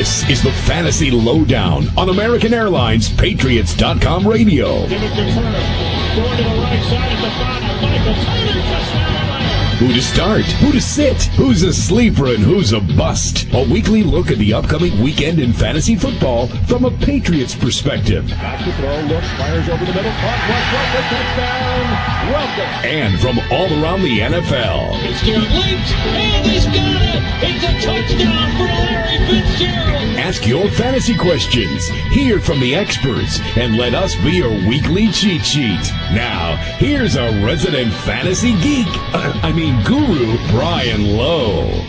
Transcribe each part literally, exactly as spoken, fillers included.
This is the Fantasy Lowdown on American Airlines Patriots dot com radio. Give it to Turner. Going to the right side at the five. Michael Turner, touchdown. Who to start, who to sit, who's a sleeper and who's a bust. A weekly look at the upcoming weekend in fantasy football from a Patriots perspective. Back to throw, looks, fires over the middle, caught, rush, rush, touchdown. Welcome. And from all around the N F L. Fitzgerald leaps, and he's got it. It's a touchdown for Larry Fitzgerald. Ask your fantasy questions, hear from the experts, and let us be your weekly cheat sheet. Now, here's a resident fantasy geek, uh, I mean guru, Brian Lowe.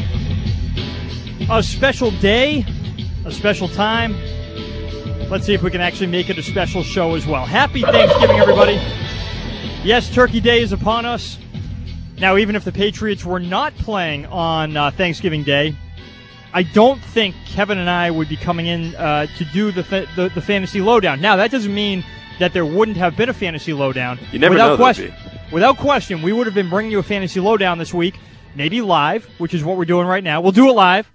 A special day, a special time. Let's see if we can actually make it a special show as well. Happy Thanksgiving, everybody. Yes, Turkey Day is upon us. Now, even if the Patriots were not playing on uh, Thanksgiving Day, I don't think Kevin and I would be coming in uh, to do the, fa- the the fantasy lowdown. Now, that doesn't mean that there wouldn't have been a fantasy lowdown. You never without know, question. Without question, we would have been bringing you a fantasy lowdown this week, maybe live, which is what we're doing right now. We'll do it live,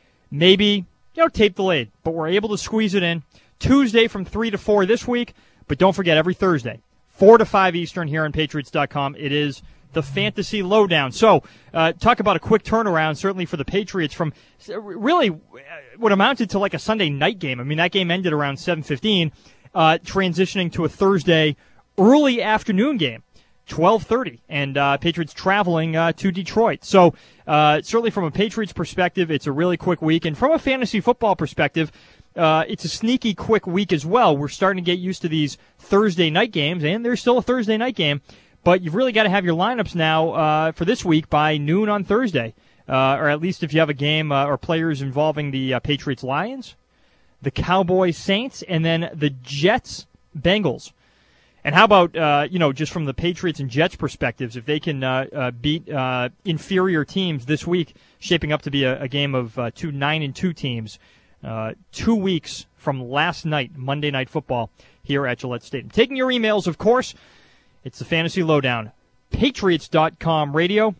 maybe you know tape delayed, but we're able to squeeze it in Tuesday from three to four this week. But don't forget, every Thursday, four to five Eastern here on Patriots dot com. It is the Fantasy Lowdown. So, uh, talk about a quick turnaround, certainly for the Patriots, from really what amounted to like a Sunday night game. I mean, that game ended around seven fifteen, uh, transitioning to a Thursday early afternoon game, twelve thirty, and uh, Patriots traveling uh, to Detroit. So, uh, certainly from a Patriots perspective, it's a really quick week. And from a fantasy football perspective, uh, it's a sneaky quick week as well. We're starting to get used to these Thursday night games, and there's still a Thursday night game. But you've really got to have your lineups now uh, for this week by noon on Thursday, uh, or at least if you have a game uh, or players involving the uh, Patriots-Lions, the Cowboys-Saints, and then the Jets-Bengals. And how about, uh, you know, just from the Patriots and Jets perspectives, if they can uh, uh, beat uh, inferior teams this week, shaping up to be a, a game of uh, two nine and two teams, uh, two weeks from last night, Monday Night Football, here at Gillette Stadium. Taking your emails, of course. It's the Fantasy Lowdown. Patriots dot com radio.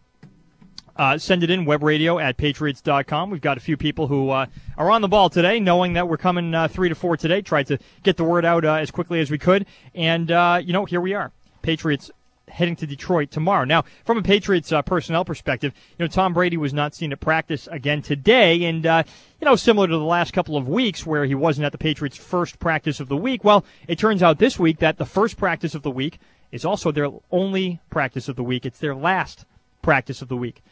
Uh, send it in, web radio at Patriots dot com. We've got a few people who uh, are on the ball today, knowing that we're coming uh, three to four today. Tried to get the word out uh, as quickly as we could. And, uh, you know, here we are. Patriots heading to Detroit tomorrow. Now, from a Patriots uh, personnel perspective, you know, Tom Brady was not seen at practice again today. And, uh, you know, similar to the last couple of weeks where he wasn't at the Patriots' first practice of the week, well, it turns out this week that the first practice of the week is also their only practice of the week. It's their last practice of the week.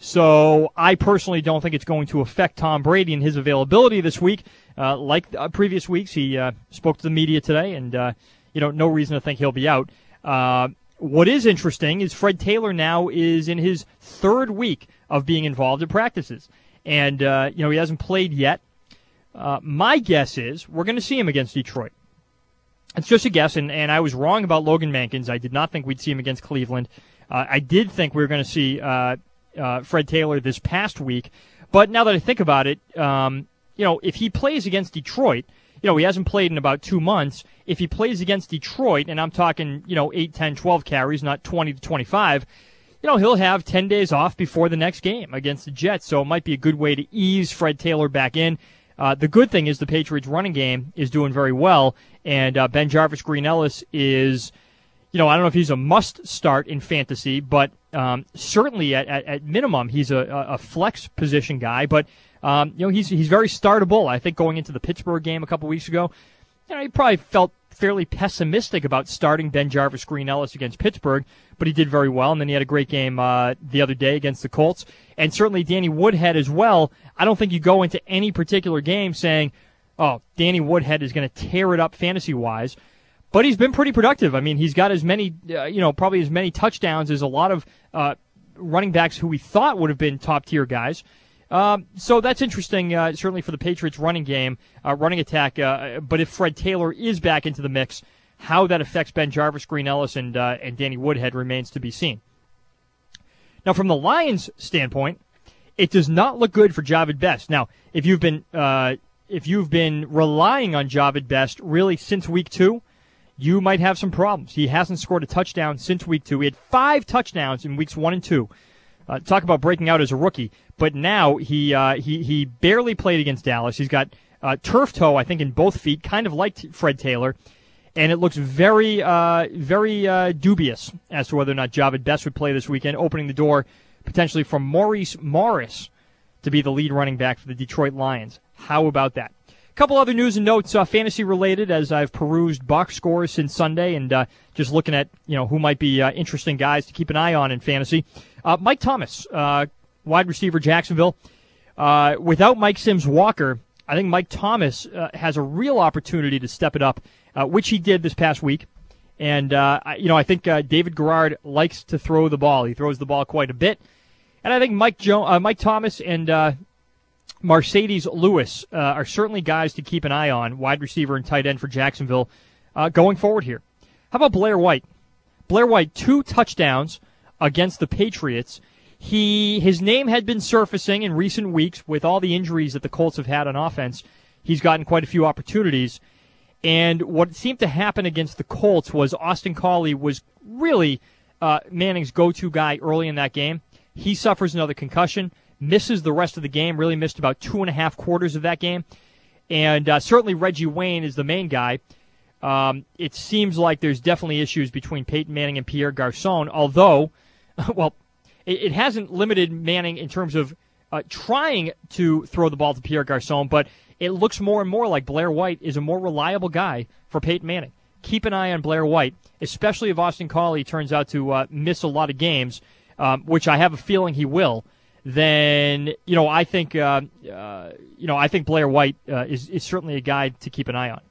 So I personally don't think it's going to affect Tom Brady and his availability this week. Uh, like uh, previous weeks, he uh, spoke to the media today, and, uh, you know, no reason to think he'll be out. Uh, what is interesting is Fred Taylor now is in his third week of being involved in practices. And, uh, you know, he hasn't played yet. Uh, my guess is we're going to see him against Detroit. It's just a guess, and, and I was wrong about Logan Mankins. I did not think we'd see him against Cleveland. Uh, I did think we were going to see uh, uh, Fred Taylor this past week. But now that I think about it, um, you know, if he plays against Detroit, you know, he hasn't played in about two months. If he plays against Detroit, and I'm talking, you know, eight, ten, twelve carries, not twenty to twenty-five, you know, he'll have ten days off before the next game against the Jets. So it might be a good way to ease Fred Taylor back in. Uh, the good thing is the Patriots' running game is doing very well, and uh, BenJarvus Green-Ellis is, you know, I don't know if he's a must-start in fantasy, but um, certainly at, at, at minimum he's a, a flex position guy. But, um, you know, he's he's very startable. I think going into the Pittsburgh game a couple weeks ago, you know, he probably felt fairly pessimistic about starting BenJarvus Green-Ellis against Pittsburgh, but he did very well, and then he had a great game uh, the other day against the Colts. And certainly Danny Woodhead as well. I don't think you go into any particular game saying, oh, Danny Woodhead is going to tear it up fantasy-wise. But he's been pretty productive. I mean, he's got as many, uh, you know, probably as many touchdowns as a lot of uh, running backs who we thought would have been top-tier guys. Um, so that's interesting, uh, certainly for the Patriots' running game, uh, running attack. Uh, but if Fred Taylor is back into the mix, how that affects BenJarvus Green-Ellis and, uh, and Danny Woodhead remains to be seen. Now, from the Lions' standpoint, it does not look good for Jahvid Best. Now, if you've been uh, if you've been relying on Jahvid Best really since week two, you might have some problems. He hasn't scored a touchdown since week two. He had five touchdowns in weeks one and two. Uh, talk about breaking out as a rookie. But now he uh, he he barely played against Dallas. He's got Uh, turf toe, I think, in both feet, kind of like Fred Taylor. And it looks very, uh, very uh, dubious as to whether or not Javid Best would play this weekend, opening the door potentially for Maurice Morris to be the lead running back for the Detroit Lions. How about that? A couple other news and notes, uh, fantasy-related, as I've perused box scores since Sunday and uh, just looking at you know who might be uh, interesting guys to keep an eye on in fantasy. Uh, Mike Thomas, uh, wide receiver, Jacksonville. Uh, without Mike Sims-Walker, I think Mike Thomas uh, has a real opportunity to step it up, uh, which he did this past week. And, uh, I, you know, I think uh, David Garrard likes to throw the ball. He throws the ball quite a bit. And I think Mike jo- uh, Mike Thomas and uh, Mercedes Lewis uh, are certainly guys to keep an eye on, wide receiver and tight end for Jacksonville, uh, going forward here. How about Blair White? Blair White, two touchdowns against the Patriots. He his name had been surfacing in recent weeks with all the injuries that the Colts have had on offense. He's gotten quite a few opportunities. And what seemed to happen against the Colts was Austin Collie was really uh, Manning's go-to guy early in that game. He suffers another concussion, misses the rest of the game, really missed about two and a half quarters of that game. And uh, certainly Reggie Wayne is the main guy. Um, it seems like there's definitely issues between Peyton Manning and Pierre Garçon, although, well, it hasn't limited Manning in terms of uh, trying to throw the ball to Pierre Garçon, but it looks more and more like Blair White is a more reliable guy for Peyton Manning. Keep an eye on Blair White, especially if Austin Collie turns out to uh, miss a lot of games, um, which I have a feeling he will. Then you know I think uh, uh, you know I think Blair White uh, is is certainly a guy to keep an eye on.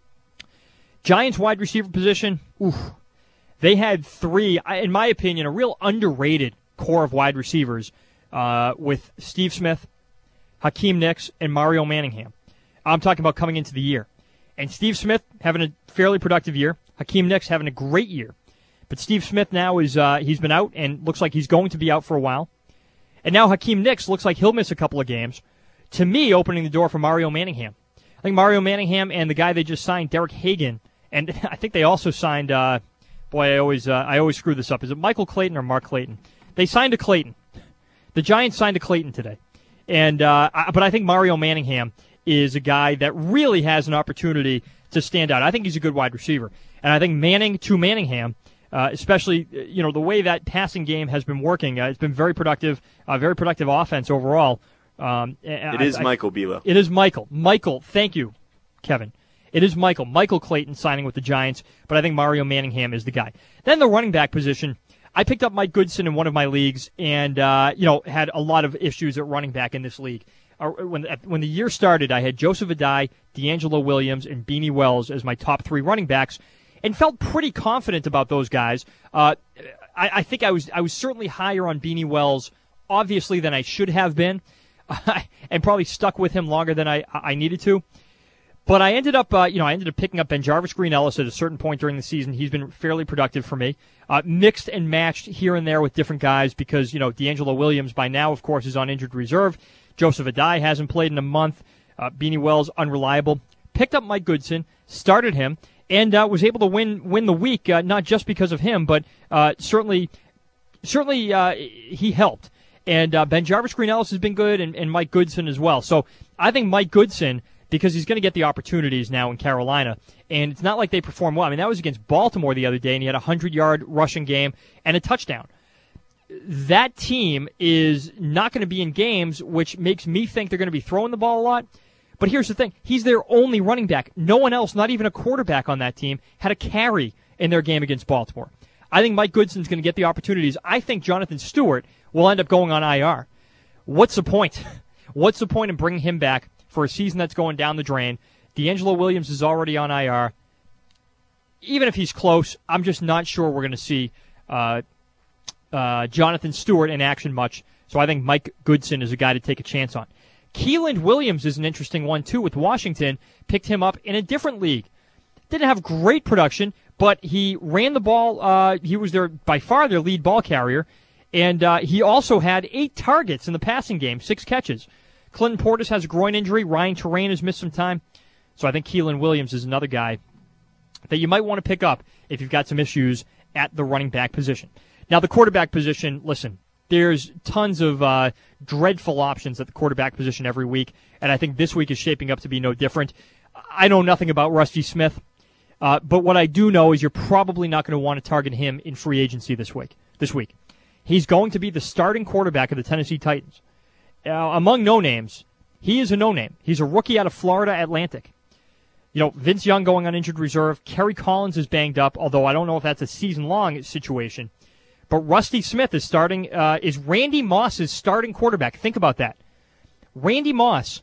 Giants wide receiver position, oof, they had three, in my opinion, a real underrated core of wide receivers uh, with Steve Smith, Hakeem Nicks, and Mario Manningham. I'm talking about coming into the year. And Steve Smith having a fairly productive year. Hakeem Nicks having a great year. But Steve Smith now is uh, he's been out and looks like he's going to be out for a while. And now Hakeem Nicks looks like he'll miss a couple of games. To me, opening the door for Mario Manningham. I think Mario Manningham and the guy they just signed, Derek Hagan, and I think they also signed, uh, boy, I always uh, I always screw this up. Is it Michael Clayton or Mark Clayton? They signed a Clayton. The Giants signed a Clayton today. and uh, I, But I think Mario Manningham is a guy that really has an opportunity to stand out. I think he's a good wide receiver. And I think Manning to Manningham, uh, especially, you know, the way that passing game has been working, uh, it's been very productive, uh, very productive offense overall. Um, it is I, Michael Bilo. It is Michael. Michael, thank you, Kevin. It is Michael. Michael Clayton signing with the Giants, but I think Mario Manningham is the guy. Then the running back position, I picked up Mike Goodson in one of my leagues and, uh, you know, had a lot of issues at running back in this league. Uh, when, when the year started, I had Joseph Adai, D'Angelo Williams, and Beanie Wells as my top three running backs and felt pretty confident about those guys. Uh, I, I think I was I was certainly higher on Beanie Wells, obviously, than I should have been, and probably stuck with him longer than I, I needed to. But I ended up, uh, you know, I ended up picking up BenJarvus Green-Ellis at a certain point during the season. He's been fairly productive for me. Uh, mixed and matched here and there with different guys because, you know, D'Angelo Williams by now, of course, is on injured reserve. Joseph Adai hasn't played in a month. Uh, Beanie Wells, unreliable. Picked up Mike Goodson, started him, and uh, was able to win win the week, uh, not just because of him, but uh, certainly certainly uh, he helped. And uh, BenJarvus Green-Ellis has been good, and, and Mike Goodson as well. So I think Mike Goodson, because he's going to get the opportunities now in Carolina. And it's not like they perform well. I mean, that was against Baltimore the other day, and he had a hundred-yard rushing game and a touchdown. That team is not going to be in games, which makes me think they're going to be throwing the ball a lot. But here's the thing. He's their only running back. No one else, not even a quarterback on that team, had a carry in their game against Baltimore. I think Mike Goodson's going to get the opportunities. I think Jonathan Stewart will end up going on I R. What's the point? What's the point in bringing him back for a season that's going down the drain? D'Angelo Williams is already on I R. Even if he's close, I'm just not sure we're going to see uh, uh, Jonathan Stewart in action much. So I think Mike Goodson is a guy to take a chance on. Keeland Williams is an interesting one, too, with Washington. Picked him up in a different league. Didn't have great production, but he ran the ball. Uh, he was their by far their lead ball carrier. And uh, he also had eight targets in the passing game, six catches. Clinton Portis has a groin injury. Ryan Terrain has missed some time. So I think Keeland Williams is another guy that you might want to pick up if you've got some issues at the running back position. Now, the quarterback position, listen, there's tons of uh, dreadful options at the quarterback position every week, and I think this week is shaping up to be no different. I know nothing about Rusty Smith, uh, but what I do know is you're probably not going to want to target him in free agency this week. This week, he's going to be the starting quarterback of the Tennessee Titans. Uh, among no-names, he is a no-name. He's a rookie out of Florida Atlantic. You know, Vince Young going on injured reserve. Kerry Collins is banged up, although I don't know if that's a season-long situation. But Rusty Smith is starting, uh, is Randy Moss's starting quarterback. Think about that. Randy Moss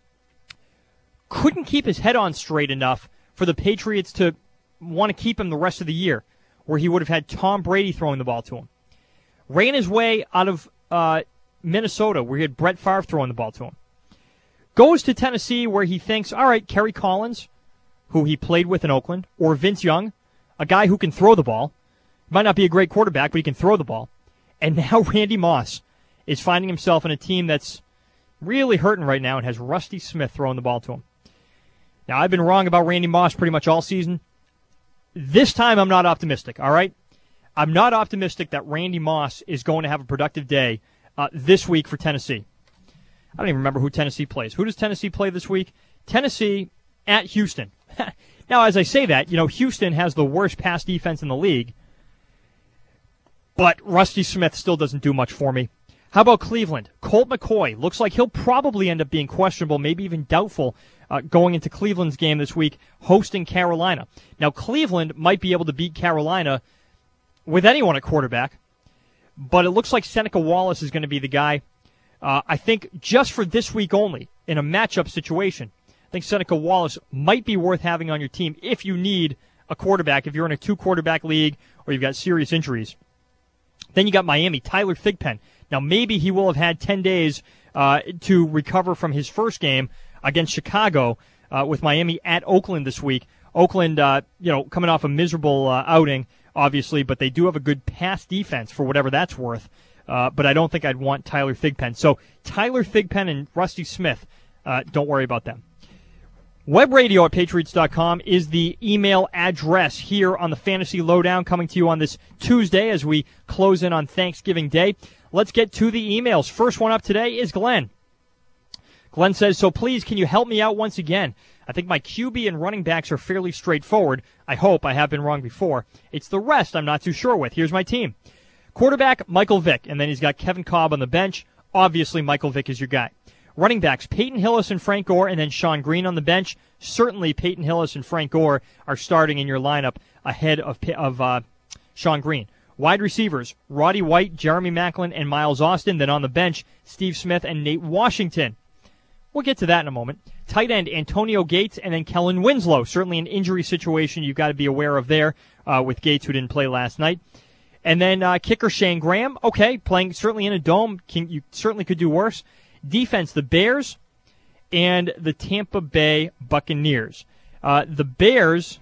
couldn't keep his head on straight enough for the Patriots to want to keep him the rest of the year, where he would have had Tom Brady throwing the ball to him. Ran his way out of uh, Minnesota, where he had Brett Favre throwing the ball to him. Goes to Tennessee, where he thinks, all right, Kerry Collins, who he played with in Oakland, or Vince Young, a guy who can throw the ball. Might not be a great quarterback, but he can throw the ball. And now Randy Moss is finding himself in a team that's really hurting right now and has Rusty Smith throwing the ball to him. Now, I've been wrong about Randy Moss pretty much all season. This time, I'm not optimistic, all right? I'm not optimistic that Randy Moss is going to have a productive day uh, this week for Tennessee. I don't even remember who Tennessee plays. Who does Tennessee play this week? Tennessee at Houston. Now, as I say that, you know, Houston has the worst pass defense in the league, but Rusty Smith still doesn't do much for me. How about Cleveland? Colt McCoy looks like he'll probably end up being questionable, maybe even doubtful, uh, going into Cleveland's game this week, hosting Carolina. Now, Cleveland might be able to beat Carolina with anyone at quarterback, but it looks like Seneca Wallace is going to be the guy. Uh, I think just for this week only, in a matchup situation, I think Seneca Wallace might be worth having on your team if you need a quarterback, if you're in a two-quarterback league or you've got serious injuries. Then you got Miami, Tyler Thigpen. Now, maybe he will have had ten days uh, to recover from his first game against Chicago uh, with Miami at Oakland this week. Oakland, uh, you know, coming off a miserable uh, outing, obviously, but they do have a good pass defense for whatever that's worth. Uh, but I don't think I'd want Tyler Thigpen. So Tyler Thigpen and Rusty Smith, uh, don't worry about them. Web radio at Patriots dot com is the email address here on the Fantasy Lowdown, coming to you on this Tuesday as we close in on Thanksgiving Day. Let's get to the emails. First one up today is Glenn. Glenn says, so please, can you help me out once again? I think my Q B and running backs are fairly straightforward. I hope. I have been wrong before. It's the rest I'm not too sure with. Here's my team. Quarterback, Michael Vick, and then he's got Kevin Kolb on the bench. Obviously, Michael Vick is your guy. Running backs, Peyton Hillis and Frank Gore, and then Sean Green on the bench. Certainly, Peyton Hillis and Frank Gore are starting in your lineup ahead of of uh, Sean Green. Wide receivers, Roddy White, Jeremy Maclin, and Miles Austin. Then on the bench, Steve Smith and Nate Washington. We'll get to that in a moment. Tight end, Antonio Gates, and then Kellen Winslow. Certainly an injury situation you've got to be aware of there uh, with Gates, who didn't play last night. And then uh, kicker, Shane Graham. Okay, playing certainly in a dome. Can, you certainly could do worse. Defense, the Bears and the Tampa Bay Buccaneers. Uh, the Bears,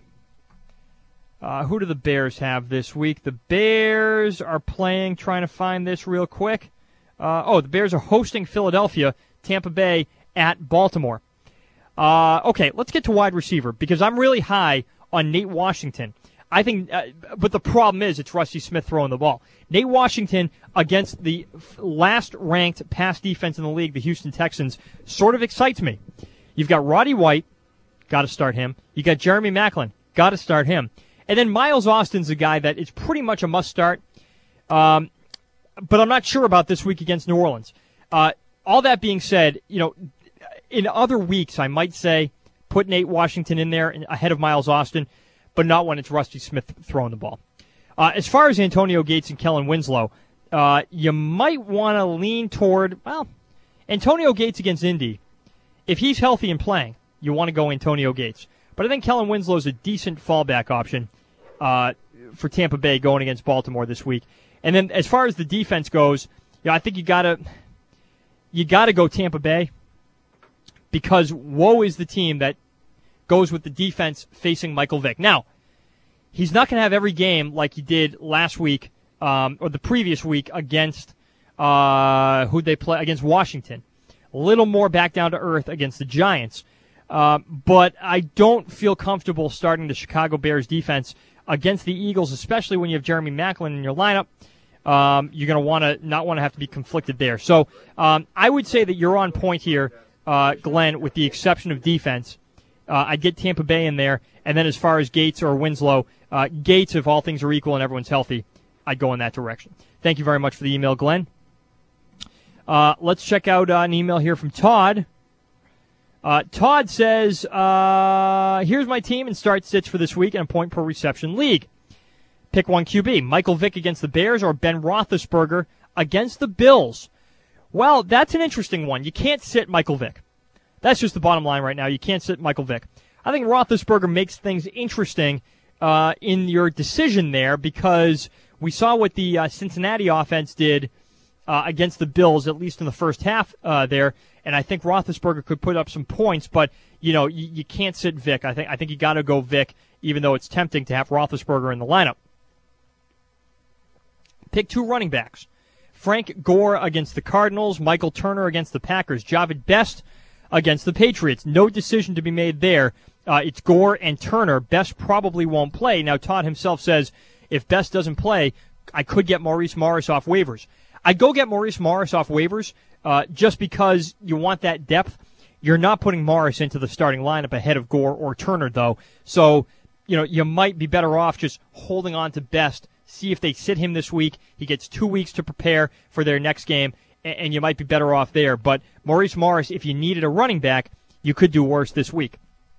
uh, who do the Bears have this week? The Bears are playing, trying to find this real quick. Uh, oh, the Bears are hosting Philadelphia, Tampa Bay at Baltimore. Uh, okay, let's get to wide receiver because I'm really high on Nate Washington. I think, uh, but the problem is it's Rusty Smith throwing the ball. Nate Washington against the last-ranked pass defense in the league, the Houston Texans, sort of excites me. You've got Roddy White, got to start him. You got Jeremy Maclin, got to start him. And then Miles Austin's a guy that is pretty much a must-start, um, but I'm not sure about this week against New Orleans. Uh, all that being said, you know, in other weeks I might say put Nate Washington in there ahead of Miles Austin, but not when it's Rusty Smith throwing the ball. Uh, as far as Antonio Gates and Kellen Winslow, uh, you might want to lean toward, well, Antonio Gates against Indy. If he's healthy and playing, you want to go Antonio Gates. But I think Kellen Winslow is a decent fallback option uh, for Tampa Bay going against Baltimore this week. And then as far as the defense goes, you know, I think you gotta you gotta go Tampa Bay because woe is the team that goes with the defense facing Michael Vick. Now, he's not going to have every game like he did last week um, or the previous week against uh, who'd they play against Washington. A little more back down to earth against the Giants, uh, but I don't feel comfortable starting the Chicago Bears defense against the Eagles, especially when you have Jeremy Maclin in your lineup. Um, you're going to want to not want to have to be conflicted there. So um, I would say that you're on point here, uh, Glenn, with the exception of defense. Uh, I'd get Tampa Bay in there. And then as far as Gates or Winslow, uh, Gates, if all things are equal and everyone's healthy, I'd go in that direction. Thank you very much for the email, Glenn. Uh, let's check out uh, an email here from Todd. Uh, Todd says, uh, here's my team and start sits for this week in a point per reception league. Pick one Q B, Michael Vick against the Bears or Ben Roethlisberger against the Bills. Well, that's an interesting one. You can't sit Michael Vick. That's just the bottom line right now. You can't sit Michael Vick. I think Roethlisberger makes things interesting uh, in your decision there because we saw what the uh, Cincinnati offense did uh, against the Bills, at least in the first half uh, there, and I think Roethlisberger could put up some points, but you know you, you can't sit Vick. I think I think you got to go Vick, even though it's tempting to have Roethlisberger in the lineup. Pick two running backs. Frank Gore against the Cardinals, Michael Turner against the Packers, Javid Best against the Patriots. No decision to be made there. Uh, it's Gore and Turner. Best probably won't play. Now, Todd himself says if Best doesn't play, I could get Maurice Morris off waivers. I'd go get Maurice Morris off waivers uh, just because you want that depth. You're not putting Morris into the starting lineup ahead of Gore or Turner, though. So, you know, you might be better off just holding on to Best. See if they sit him this week. He gets two weeks to prepare for their next game, and you might be better off there. But Maurice Morris, if you needed a running back, you could do worse this week.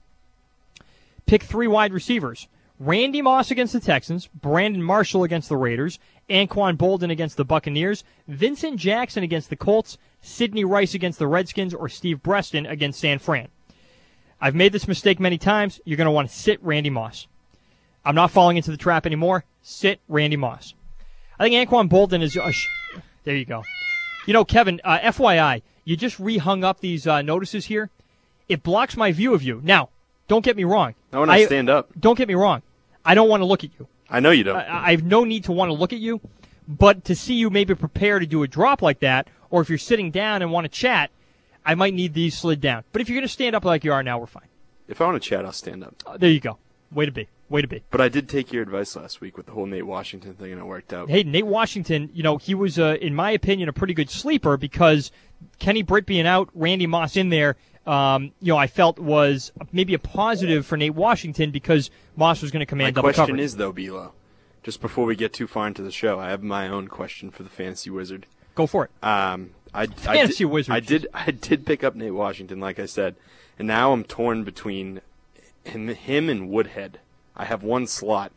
Pick three wide receivers. Randy Moss against the Texans, Brandon Marshall against the Raiders, Anquan Boldin against the Buccaneers, Vincent Jackson against the Colts, Sidney Rice against the Redskins, or Steve Breston against San Fran. I've made this mistake many times. You're going to want to sit Randy Moss. I'm not falling into the trap anymore. Sit Randy Moss. I think Anquan Boldin is... Uh, sh- there you go. You know, Kevin, uh, F Y I, you just re-hung up these uh, notices here. It blocks my view of you. Now, don't get me wrong. Not when I, I stand up. Don't get me wrong. I don't want to look at you. I know you don't. I, I have no need to want to look at you, but to see you maybe prepare to do a drop like that, or if you're sitting down and want to chat, I might need these slid down. But if you're going to stand up like you are now, we're fine. If I want to chat, I'll stand up. Uh, there you go. Way to be. Way to be. But I did take your advice last week with the whole Nate Washington thing, and it worked out. Hey, Nate Washington, you know, he was, uh, in my opinion, a pretty good sleeper because Kenny Britt being out, Randy Moss in there, um, you know, I felt was maybe a positive for Nate Washington because Moss was going to command double coverage. My question is, though, Bilo, just before we get too far into the show, I have my own question for the Fantasy Wizard. Go for it. Um, I, Fantasy I did, Wizard. I did, I did pick up Nate Washington, like I said, and now I'm torn between him and Woodhead. I have one slot.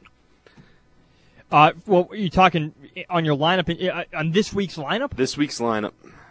Uh, well, are you talking on your lineup, uh, on this week's lineup? This week's lineup.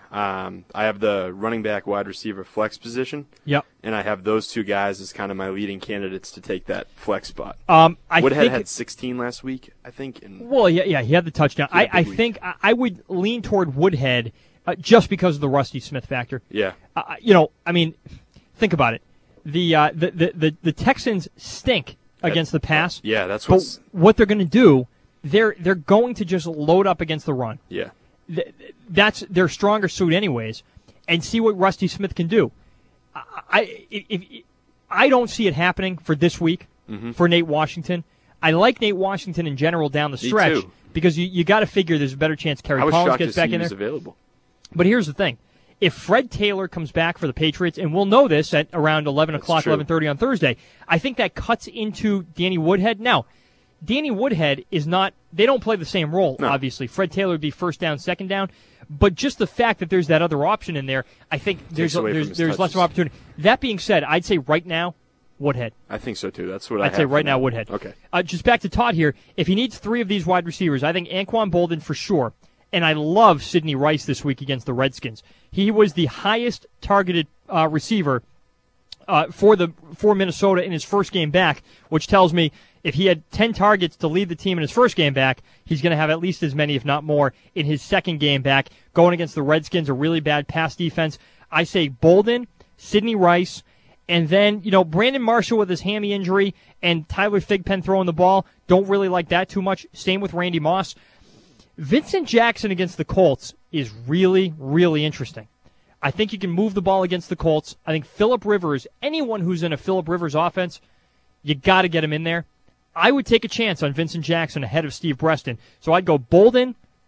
Um, I have the running back, wide receiver, flex position. Yep. And I have those two guys as kind of my leading candidates to take that flex spot. Um, I Woodhead think had sixteen last week, I think. And well, yeah, yeah, he had the touchdown. I, I think I, I would lean toward Woodhead uh, just because of the Rusty Smith factor. Yeah. Uh, you know, I mean, think about it. The uh, the, the, the, the Texans stink against the pass. Yeah, that's what's... But what they're going to do, they're they're going to just load up against the run. Yeah. Th- that's their stronger suit anyways, and see what Rusty Smith can do. I I, if, if, I don't see it happening for this week mm-hmm. for Nate Washington. I like Nate Washington in general down the stretch Me too. because you, you got to figure there's a better chance Kerry I was Collins shocked gets to back see in he there. was available. But here's the thing. If Fred Taylor comes back for the Patriots, and we'll know this at around eleven o'clock, eleven thirty on Thursday, I think that cuts into Danny Woodhead. Now, Danny Woodhead is not – they don't play the same role, no. obviously. Fred Taylor would be first down, second down. But just the fact that there's that other option in there, I think there's, a, there's, there's less of opportunity. That being said, I'd say right now, Woodhead. I think so, too. That's what I'd I I'd say right now, Woodhead. Okay. Uh, just back to Todd here. If he needs three of these wide receivers, I think Anquan Boldin for sure. And I love Sidney Rice this week against the Redskins. He was the highest targeted uh, receiver uh, for the for Minnesota in his first game back, which tells me if he had ten targets to lead the team in his first game back, he's going to have at least as many, if not more, in his second game back. Going against the Redskins, a really bad pass defense. I say Boldin, Sidney Rice, and then, you know, Brandon Marshall with his hammy injury and Tyler Thigpen throwing the ball. Don't really like that too much. Same with Randy Moss. Vincent Jackson against the Colts is really, really interesting. I think you can move the ball against the Colts. I think Phillip Rivers, anyone who's in a Phillip Rivers offense, you got to get him in there. I would take a chance on Vincent Jackson ahead of Steve Breston. So I'd go Boldin,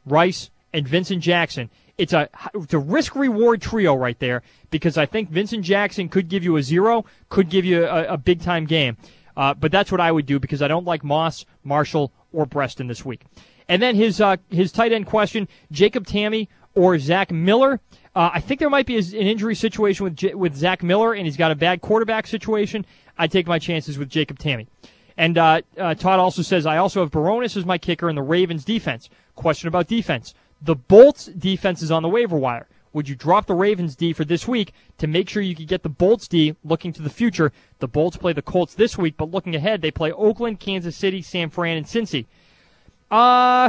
Rice, and Vincent Jackson. It's a, it's a risk-reward trio right there because I think Vincent Jackson could give you a zero, could give you a, a big-time game. Uh, but that's what I would do because I don't like Moss, Marshall, or Breston this week. And then his uh, his tight end question, Jacob Tamme or Zach Miller. Uh, I think there might be an injury situation with J- with Zach Miller, and he's got a bad quarterback situation. I'd take my chances with Jacob Tamme. And uh, uh, Todd also says, I also have Baronis as my kicker in the Ravens defense. Question about defense. The Bolts defense is on the waiver wire. Would you drop the Ravens D for this week to make sure you could get the Bolts D looking to the future? The Bolts play the Colts this week, but looking ahead, they play Oakland, Kansas City, San Fran, and Cincy. Uh,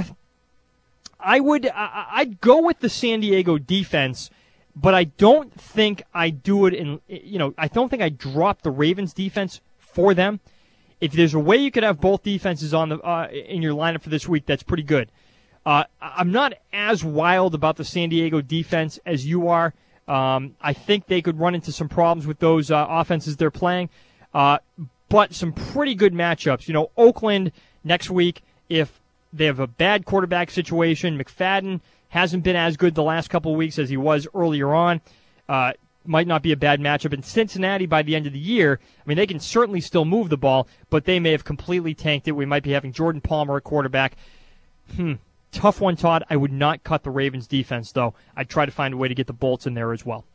I would, I, I'd go with the San Diego defense, but I don't think I do it in, you know, I don't think I drop the Ravens defense for them. If there's a way you could have both defenses on the uh, in your lineup for this week, that's pretty good. Uh, I'm not as wild about the San Diego defense as you are. Um, I think they could run into some problems with those uh, offenses they're playing, uh, but some pretty good matchups. You know, Oakland next week, if they have a bad quarterback situation, McFadden hasn't been as good the last couple of weeks as he was earlier on. Uh, might not be a bad matchup. In Cincinnati, by the end of the year, I mean, they can certainly still move the ball, but they may have completely tanked it. We might be having Jordan Palmer at quarterback. Hmm. Tough one, Todd. I would not cut the Ravens defense, though. I'd try to find a way to get the Bolts in there as well.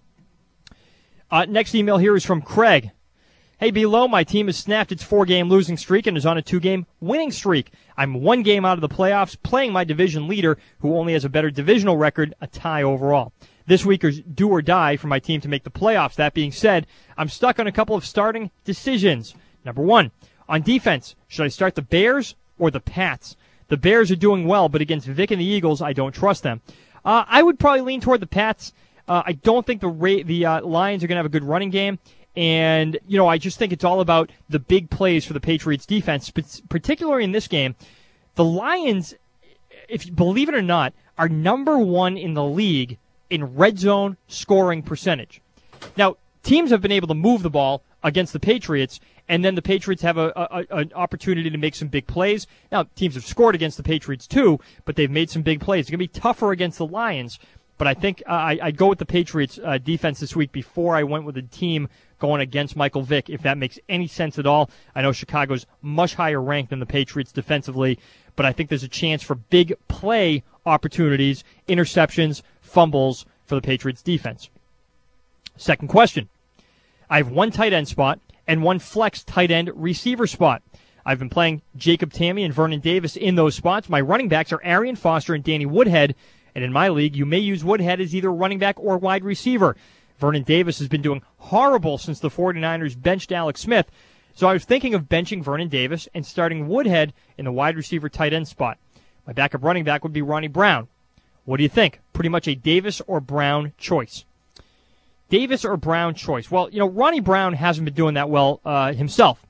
Uh, next email here is from Craig. Hey, below, my team has snapped its four-game losing streak and is on a two-game winning streak. I'm one game out of the playoffs, playing my division leader, who only has a better divisional record, a tie overall. This week is do or die for my team to make the playoffs. That being said, I'm stuck on a couple of starting decisions. Number one, on defense, should I start the Bears or the Pats? The Bears are doing well, but against Vic and the Eagles, I don't trust them. Uh, I would probably lean toward the Pats. Uh, I don't think the Ra- the uh, Lions are going to have a good running game. And, you know, I just think it's all about the big plays for the Patriots defense, particularly in this game. The Lions, if you believe it or not, are number one in the league in red zone scoring percentage. Now, teams have been able to move the ball against the Patriots, and then the Patriots have a, a, an opportunity to make some big plays. Now, teams have scored against the Patriots too, but they've made some big plays. It's going to be tougher against the Lions, but I think uh, I, I'd go with the Patriots uh, defense this week before I went with a team going against Michael Vick, if that makes any sense at all. I know Chicago's much higher ranked than the Patriots defensively, but I think there's a chance for big play opportunities, interceptions, fumbles for the Patriots defense. Second question. I have one tight end spot and one flex tight end receiver spot. I've been playing Jacob Tamme and Vernon Davis in those spots. My running backs are Arian Foster and Danny Woodhead, and in my league, you may use Woodhead as either running back or wide receiver. Vernon Davis has been doing horrible since the 49ers benched Alex Smith, so I was thinking of benching Vernon Davis and starting Woodhead in the wide receiver tight end spot. My backup running back would be Ronnie Brown. What do you think? Pretty much a Davis or Brown choice. Davis or Brown choice. Well, you know, Ronnie Brown hasn't been doing that well uh, himself.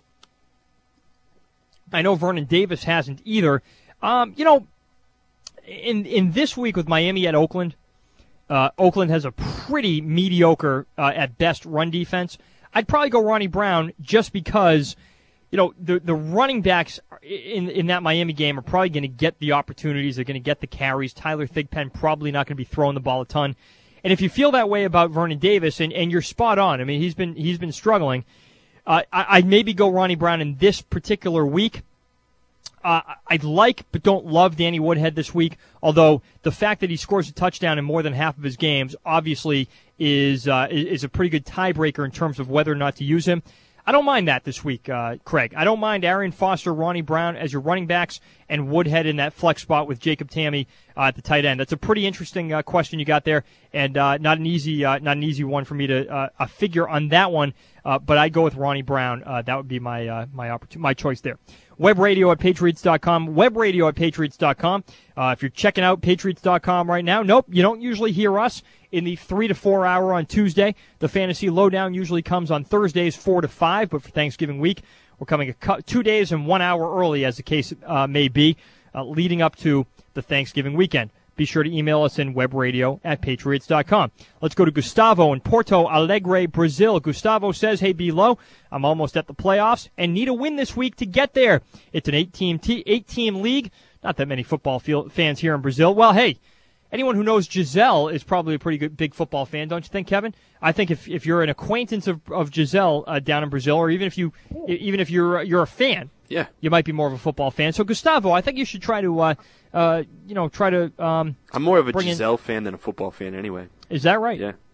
I know Vernon Davis hasn't either. Um, you know, in in this week with Miami at Oakland, uh, Oakland has a pretty mediocre, uh, at best, run defense. I'd probably go Ronnie Brown just because, you know, the the running backs in in that Miami game are probably going to get the opportunities. They're going to get the carries. Tyler Thigpen probably not going to be throwing the ball a ton. And if you feel that way about Vernon Davis, and, and you're spot on, I mean, he's been he's been struggling, uh, I, I'd maybe go Ronnie Brown in this particular week. Uh, I'd like but don't love Danny Woodhead this week, although the fact that he scores a touchdown in more than half of his games obviously is uh, is a pretty good tiebreaker in terms of whether or not to use him. I don't mind that this week, uh, Craig. I don't mind Arian Foster, Ronnie Brown as your running backs, and Woodhead in that flex spot with Jacob Tamme uh, at the tight end. That's a pretty interesting uh, question you got there, and uh, not an easy, uh, not an easy one for me to uh, a figure on that one. Uh, but I go with Ronnie Brown. Uh, that would be my uh, my opportunity, my choice there. Web radio at patriots dot com. Web radio at patriots dot com. Uh, if you're checking out patriots dot com right now, nope, you don't usually hear us in the three to four hour on Tuesday. The Fantasy Lowdown usually comes on Thursdays, four to five, but for Thanksgiving week, we're coming a cu- two days and one hour early, as the case uh, may be, uh, leading up to the Thanksgiving weekend. Be sure to email us in webradio at patriots dot com. Let's go to Gustavo in Porto Alegre, Brazil. Gustavo says, hey, B-Low, I'm almost at the playoffs and need a win this week to get there. It's an eight-team t- eight-team league, not that many football feel, fans here in Brazil. Well, hey, anyone who knows Giselle is probably a pretty good big football fan, don't you think, Kevin? I think if, if you're an acquaintance of, of Giselle uh, down in Brazil, or even if you even if you're you're a fan, yeah, you might be more of a football fan. So Gustavo, I think you should try to uh, uh, you know try to. Um, I'm more of a bring Giselle in... fan than a football fan, anyway. Is that right? Yeah.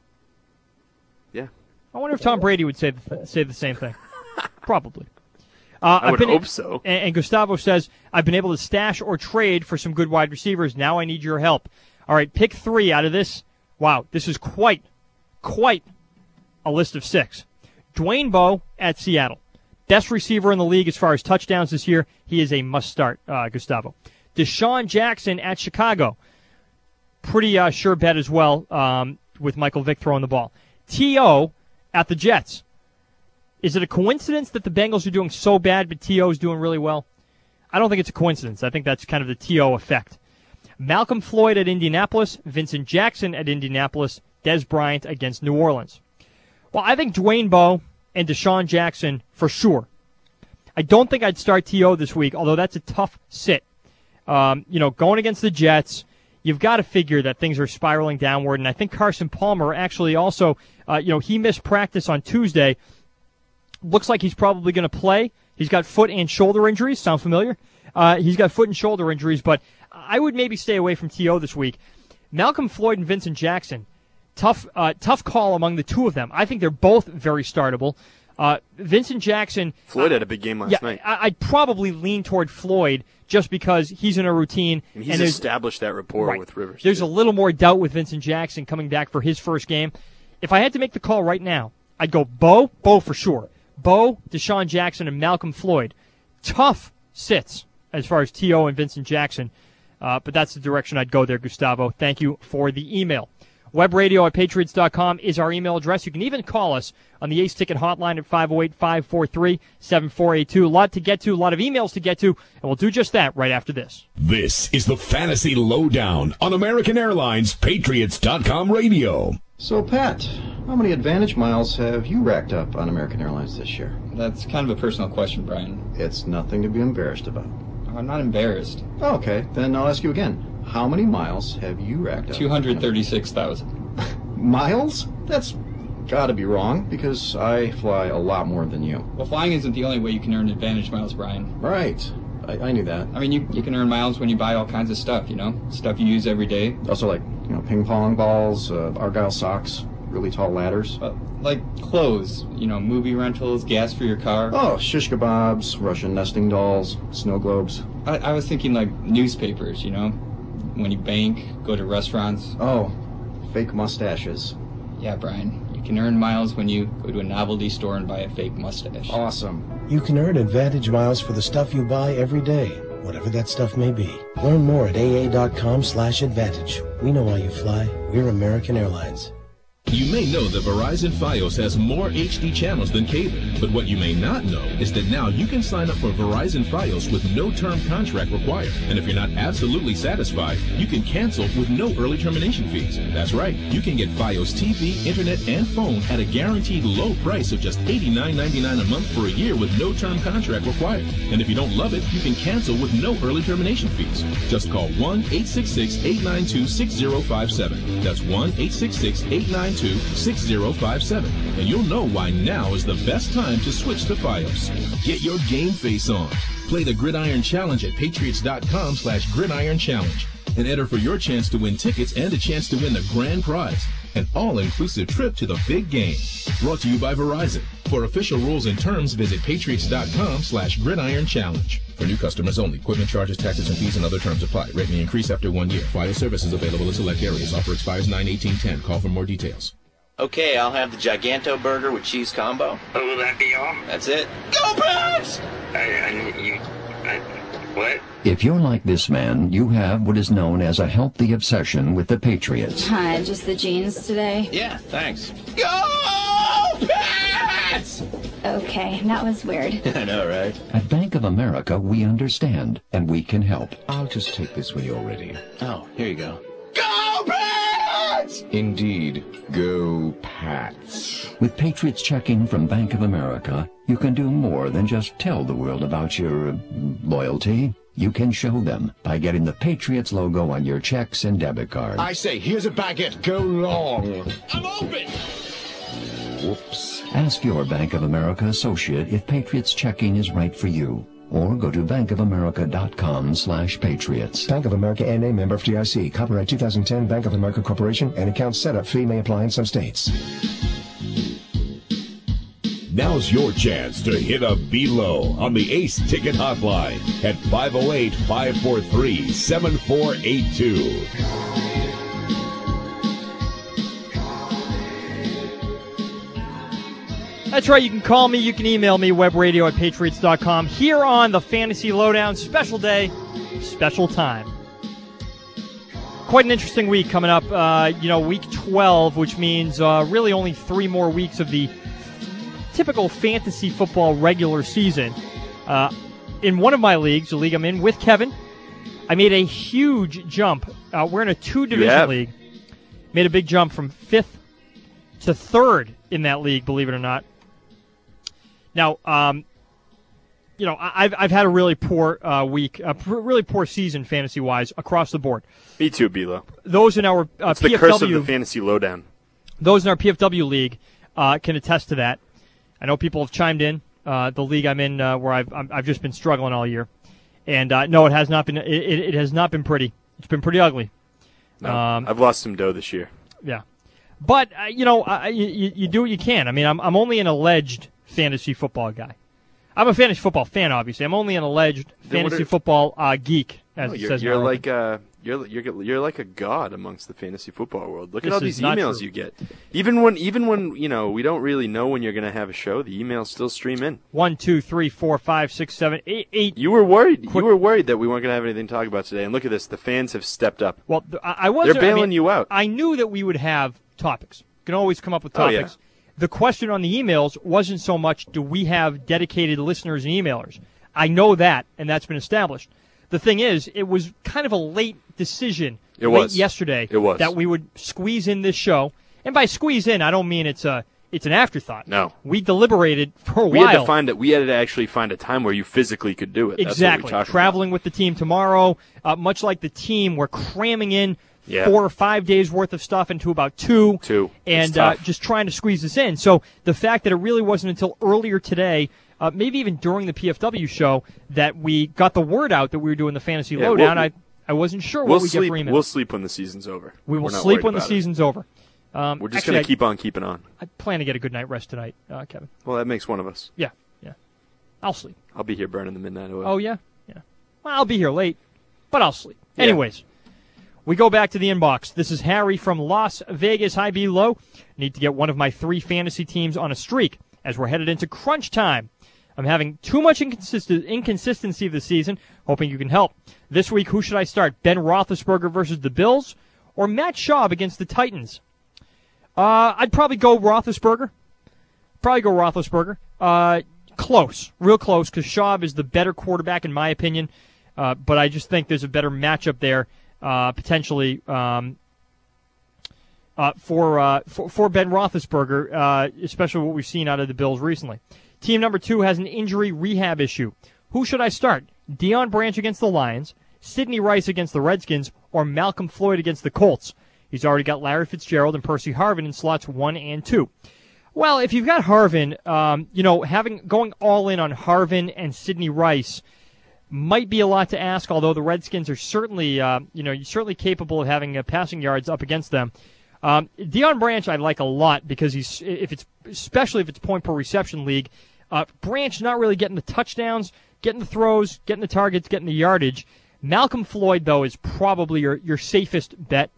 Yeah. I wonder if Tom Brady would say the, say the same thing. Probably. Uh, I would been, hope so. And, and Gustavo says, I've been able to stash or trade for some good wide receivers. Now I need your help. All right, pick three out of this. Wow, this is quite, quite a list of six. Dwayne Bowe at Seattle. Best receiver in the league as far as touchdowns this year. He is a must-start, uh, Gustavo. Deshaun Jackson at Chicago. Pretty uh, sure bet as well um, with Michael Vick throwing the ball. T O at the Jets. Is it a coincidence that the Bengals are doing so bad, but T O is doing really well? I don't think it's a coincidence. I think that's kind of the T O effect. Malcolm Floyd at Indianapolis, Vincent Jackson at Indianapolis, Des Bryant against New Orleans. Well, I think Dwayne Bowe and Deshaun Jackson for sure. I don't think I'd start T O this week, although that's a tough sit. Um, you know, going against the Jets, you've got to figure that things are spiraling downward, and I think Carson Palmer actually also, uh, you know, he missed practice on Tuesday. Looks like he's probably going to play. He's got foot and shoulder injuries. Sound familiar? Uh, he's got foot and shoulder injuries, but I would maybe stay away from T O this week. Malcolm Floyd and Vincent Jackson, tough uh, tough call among the two of them. I think they're both very startable. Uh, Vincent Jackson... Floyd uh, had a big game last yeah, night. I, I'd probably lean toward Floyd just because he's in a routine. And he's and established that rapport right, with Rivers. There's too. a little more doubt with Vincent Jackson coming back for his first game. If I had to make the call right now, I'd go Bowe, Bowe for sure. Bowe, Deshaun Jackson, and Malcolm Floyd. Tough sits as far as T O and Vincent Jackson, uh, but that's the direction I'd go there, Gustavo. Thank you for the email. Webradio at patriots dot com is our email address. You can even call us on the Ace Ticket hotline at five oh eight, five four three, seven four eight two. A lot to get to, a lot of emails to get to, and we'll do just that right after this. This is the Fantasy Lowdown on American Airlines Patriots dot com radio. So, Pat, how many Advantage miles have you racked up on American Airlines this year? That's kind of a personal question, Brian. It's nothing to be embarrassed about. I'm not embarrassed. Okay, then I'll ask you again. How many miles have you racked up? two hundred thirty-six thousand. Miles? That's gotta be wrong, because I fly a lot more than you. Well, flying isn't the only way you can earn Advantage miles, Brian. Right. I, I knew that. I mean, you, you can earn miles when you buy all kinds of stuff, you know? Stuff you use every day. Also, like, you know, ping pong balls, uh, Argyle socks, really tall ladders. Uh, like clothes, you know, movie rentals, gas for your car. Oh, shish kebabs, Russian nesting dolls, snow globes. I, I was thinking like newspapers, you know? When you bank, go to restaurants. Oh, fake mustaches. Yeah, Brian. You can earn miles when you go to a novelty store and buy a fake mustache. Awesome. You can earn Advantage miles for the stuff you buy every day, whatever that stuff may be. Learn more at A A dot com slash advantage. We know why you fly. We're American Airlines. You may know that Verizon Fios has more H D channels than cable, but what you may not know is that now you can sign up for Verizon Fios with no term contract required. And if you're not absolutely satisfied, you can cancel with no early termination fees. That's right, you can get Fios T V, internet, and phone at a guaranteed low price of just eighty-nine ninety-nine a month for a year with no term contract required. And if you don't love it, you can cancel with no early termination fees. Just call one eight six six, eight nine two, six zero five seven. That's one eight six six, eight nine two, six zero five seven, and you'll know why now is the best time to switch to Fios. Get your game face on. Play the Gridiron Challenge at patriots dot com slash gridiron challenge and enter for your chance to win tickets and a chance to win the grand prize, an all-inclusive trip to the big game. Brought to you by Verizon. For official rules and terms, visit patriots dot com slash gridiron challenge. For new customers only. Equipment charges, taxes, and fees and other terms apply. Rate may increase after one year. Fios services available in select areas. Offer expires nine eighteen ten. Call for more details. Okay, I'll have the Giganto burger with cheese combo. Oh, will that be all? That's it. Go Pats! I, I, you, I, what? If you're like this man, you have what is known as a healthy obsession with the Patriots. Hi, just the jeans today? Yeah, thanks. Go Pats! Okay, that was weird. I know, right? At Bank of America, we understand, and we can help. I'll just take this when you're ready. Oh, here you go. Go Pats! Indeed. Go Pats. With Patriots checking from Bank of America, you can do more than just tell the world about your uh, loyalty. You can show them by getting the Patriots logo on your checks and debit cards. I say, here's a baguette. Go long. I'm open! Whoops. Ask your Bank of America associate if Patriots checking is right for you. Or go to bankofamerica.com slash patriots. Bank of America N A, member F D I C. Copyright two thousand ten, Bank of America Corporation, and account setup fee may apply in some states. Now's your chance to hit a B-Low on the Ace Ticket Hotline at five oh eight, five four three, seven four eight two. That's right. You can call me. You can email me, webradio at patriots dot com. Here on the Fantasy Lowdown, special day, special time. Quite an interesting week coming up. Uh, you know, week twelve, which means uh, really only three more weeks of the typical fantasy football regular season. Uh, in one of my leagues, the league I'm in with Kevin, I made a huge jump. Uh, we're in a two-division league. Made a big jump from fifth to third in that league, believe it or not. Now, um, you know, I've I've had a really poor uh, week, a pr- really poor season fantasy-wise across the board. Me too, Bilo. Those in our uh, it's P F W, the curse of the Fantasy Lowdown. Those in our P F W league uh, can attest to that. I know people have chimed in. Uh, the league I'm in, uh, where I've I'm, I've just been struggling all year, and uh, no, it has not been. It, it, it has not been pretty. It's been pretty ugly. No, um, I've lost some dough this year. Yeah, but uh, you know, uh, you, you do what you can. I mean, I'm I'm only an alleged fantasy football guy. I'm a fantasy football fan, obviously. I'm only an alleged Then fantasy are, football uh, geek, as no, it you're, says. You're in our like uh, you're you're you're like a god amongst the fantasy football world. Look This at all is these not emails true. you get. Even when even when you know we don't really know when you're going to have a show, the emails still stream in. One, two, three, four, five, six, seven, eight, eight. You were worried. Quick. You were worried that we weren't going to have anything to talk about today. And look at this. The fans have stepped up. Well, th- I, I was. They're bailing I mean, you out. I knew that we would have topics. You can always come up with Oh, yeah. topics. The question on the emails wasn't so much do we have dedicated listeners and emailers. I know that, and that's been established. The thing is, it was kind of a late decision It late was. yesterday It was. that we would squeeze in this show. And by squeeze in, I don't mean it's a it's an afterthought. No. We deliberated for a We while. had to find it. We had to actually find a time where you physically could do it. That's what we Exactly. talked Traveling with the team tomorrow, uh, much like the team, we're cramming in Yeah. four or five days worth of stuff into about two. Two. And It's uh, tough. just trying to squeeze this in. So the fact that it really wasn't until earlier today, uh, maybe even during the P F W show, that we got the word out that we were doing the Fantasy Yeah, Lowdown, we'll- I I wasn't sure We'll what we sleep. get for email. We'll sleep when the season's over. We will We're not sleep worried when the about it. season's over. Um, We're just actually, going I- to keep on keeping on. I plan to get a good night rest tonight, uh, Kevin. Well, that makes one of us. Yeah, yeah. I'll sleep. I'll be here burning the midnight oil. Oh, yeah? Yeah. Well, I'll be here late, but I'll sleep. Yeah. Anyways, we go back to the inbox. This is Harry from Las Vegas. Hi, B. Low. Need to get one of my three fantasy teams on a streak as we're headed into crunch time. I'm having too much inconsist- inconsistency this season, hoping you can help. This week, who should I start? Ben Roethlisberger versus the Bills or Matt Schaub against the Titans? Uh, I'd probably go Roethlisberger. Probably go Roethlisberger. Uh, close, real close, because Schaub is the better quarterback in my opinion. Uh, but I just think there's a better matchup there, uh, potentially um, uh, for, uh, for for Ben Roethlisberger, uh, especially what we've seen out of the Bills recently. Team number two has an injury rehab issue. Who should I start? Deion Branch against the Lions, Sidney Rice against the Redskins, or Malcolm Floyd against the Colts? He's already got Larry Fitzgerald and Percy Harvin in slots one and two. Well, if you've got Harvin, um, you know, having going all in on Harvin and Sidney Rice might be a lot to ask. Although the Redskins are certainly, uh, you know, certainly capable of having uh, passing yards up against them. Um, Deion Branch I like a lot because he's if it's especially if it's point per reception league. Uh, Branch not really getting the touchdowns, getting the throws, getting the targets, getting the yardage. Malcolm Floyd though is probably your your safest bet.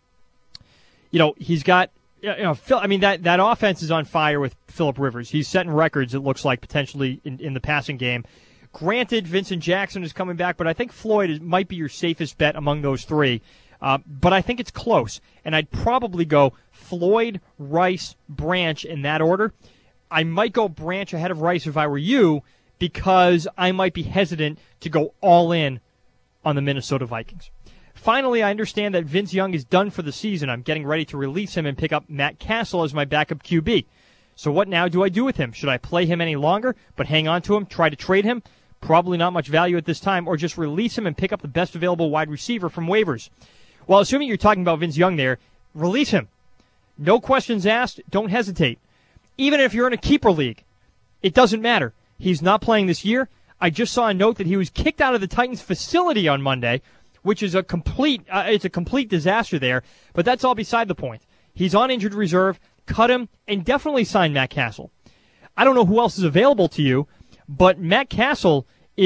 You know, he's got, you know, Phil, I mean, that, that offense is on fire with Phillip Rivers. He's setting records, it looks like, potentially in, in the passing game. Granted, Vincent Jackson is coming back, but I think Floyd is, might be your safest bet among those three. Uh, but I think it's close, and I'd probably go Floyd, Rice, Branch in that order. I might go Branch ahead of Rice if I were you, because I might be hesitant to go all in on the Minnesota Vikings. Finally, I understand that Vince Young is done for the season. I'm getting ready to release him and pick up Matt Castle as my backup Q B. So what now do I do with him? Should I play him any longer, but hang on to him, try to trade him? Probably not much value at this time, or just release him and pick up the best available wide receiver from waivers. Well, assuming you're talking about Vince Young there, release him. No questions asked. Don't hesitate. Even if you're in a keeper league, it doesn't matter. He's not playing this year. I just saw a note that he was kicked out of the Titans facility on Monday, which is a complete uh, it's a complete disaster there, but that's all beside the point. He's on injured reserve. Cut him and definitely sign Matt Castle. I don't know who else is available to you, but Matt Castle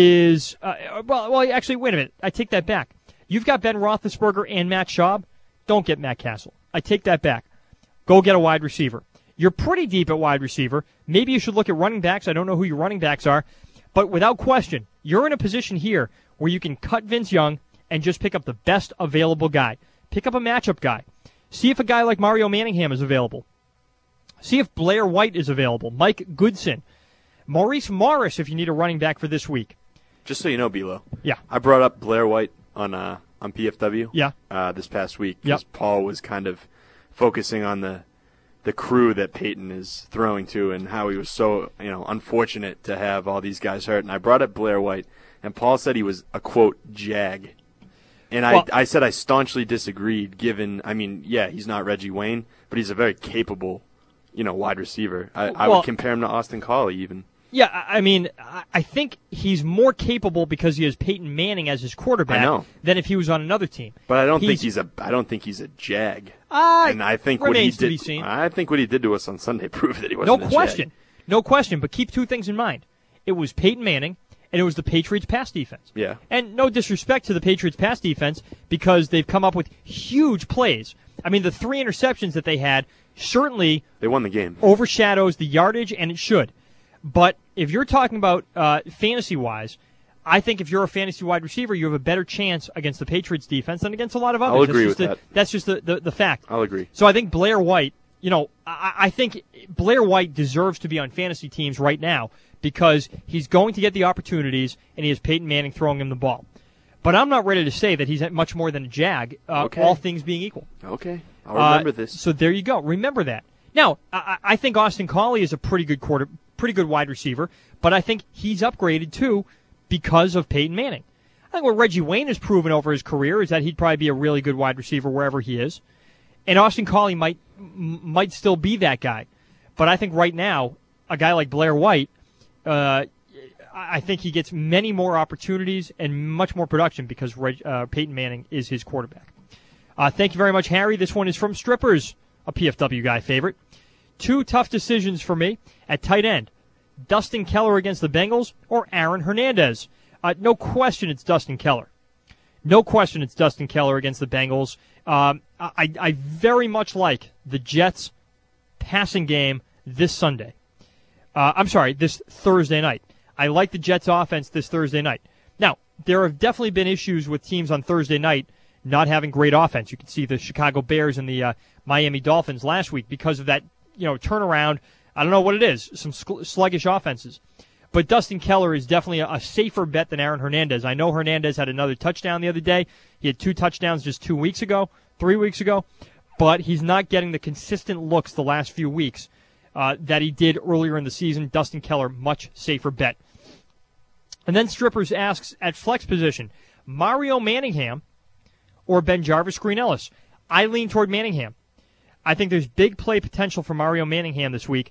is uh, well, well actually wait a minute. I take that back. You've got Ben Roethlisberger and Matt Schaub. Don't get Matt Castle. I take that back. Go get a wide receiver. You're pretty deep at wide receiver. Maybe you should look at running backs. I don't know who your running backs are, but without question, you're in a position here where you can cut Vince Young and just pick up the best available guy. Pick up a matchup guy. See if a guy like Mario Manningham is available. See if Blair White is available. Mike Goodson. Maurice Morris if you need a running back for this week. Just so you know, Bilo. Yeah. I brought up Blair White on uh, on P F W. Yeah. Uh, this past week because yep. Paul was kind of focusing on the the crew that Peyton is throwing to and how he was so you know unfortunate to have all these guys hurt. And I brought up Blair White, and Paul said he was a quote jag. And well, I I said I staunchly disagreed. Given I mean yeah he's not Reggie Wayne, but he's a very capable you know wide receiver. I, I well, would compare him to Austin Collie even. Yeah, I mean, I think he's more capable because he has Peyton Manning as his quarterback I know. than if he was on another team. But I don't he's, think he's a. I don't think he's a jag. Uh, and I think what he remains did. to be seen. I think what he did to us on Sunday proved that he wasn't. No a question, jag. no question. But keep two things in mind: it was Peyton Manning, and it was the Patriots' pass defense. Yeah. And no disrespect to the Patriots' pass defense because they've come up with huge plays. I mean, the three interceptions that they had certainly they won the game. Overshadows the yardage, and it should. But if you're talking about uh, fantasy-wise, I think if you're a fantasy wide receiver, you have a better chance against the Patriots defense than against a lot of others. I'll agree that's with the, that. That's just the, the, the fact. I'll agree. So I think Blair White, you know, I, I think Blair White deserves to be on fantasy teams right now because he's going to get the opportunities and he has Peyton Manning throwing him the ball. But I'm not ready to say that he's much more than a jag, uh, okay. all things being equal. Okay. I'll remember uh, this. So there you go. Remember that. Now, I, I think Austin Collie is a pretty good quarter, pretty good wide receiver, but I think he's upgraded too because of Peyton Manning. I think what Reggie Wayne has proven over his career is that he'd probably be a really good wide receiver wherever he is, and Austin Collie might might still be that guy. But I think right now, a guy like Blair White, uh, I think he gets many more opportunities and much more production because Reg, uh, Peyton Manning is his quarterback. Uh, thank you very much, Harry. This one is from Strippers, a P F W guy favorite. Two tough decisions for me at tight end. Dustin Keller against the Bengals or Aaron Hernandez? Uh, no question it's Dustin Keller. No question it's Dustin Keller against the Bengals. Um, I, I very much like the Jets' passing game this Sunday. Uh, I'm sorry, this Thursday night. I like the Jets' offense this Thursday night. Now, there have definitely been issues with teams on Thursday night not having great offense. You can see the Chicago Bears and the uh, Miami Dolphins last week because of that, you know, turnaround. I don't know what it is, some sluggish offenses. But Dustin Keller is definitely a, a safer bet than Aaron Hernandez. I know Hernandez had another touchdown the other day. He had two touchdowns just two weeks ago, three weeks ago. But he's not getting the consistent looks the last few weeks uh, that he did earlier in the season. Dustin Keller, much safer bet. And then Strippers asks, at flex position, Mario Manningham or Ben Jarvis Green Ellis? I lean toward Manningham. I think there's big play potential for Mario Manningham this week.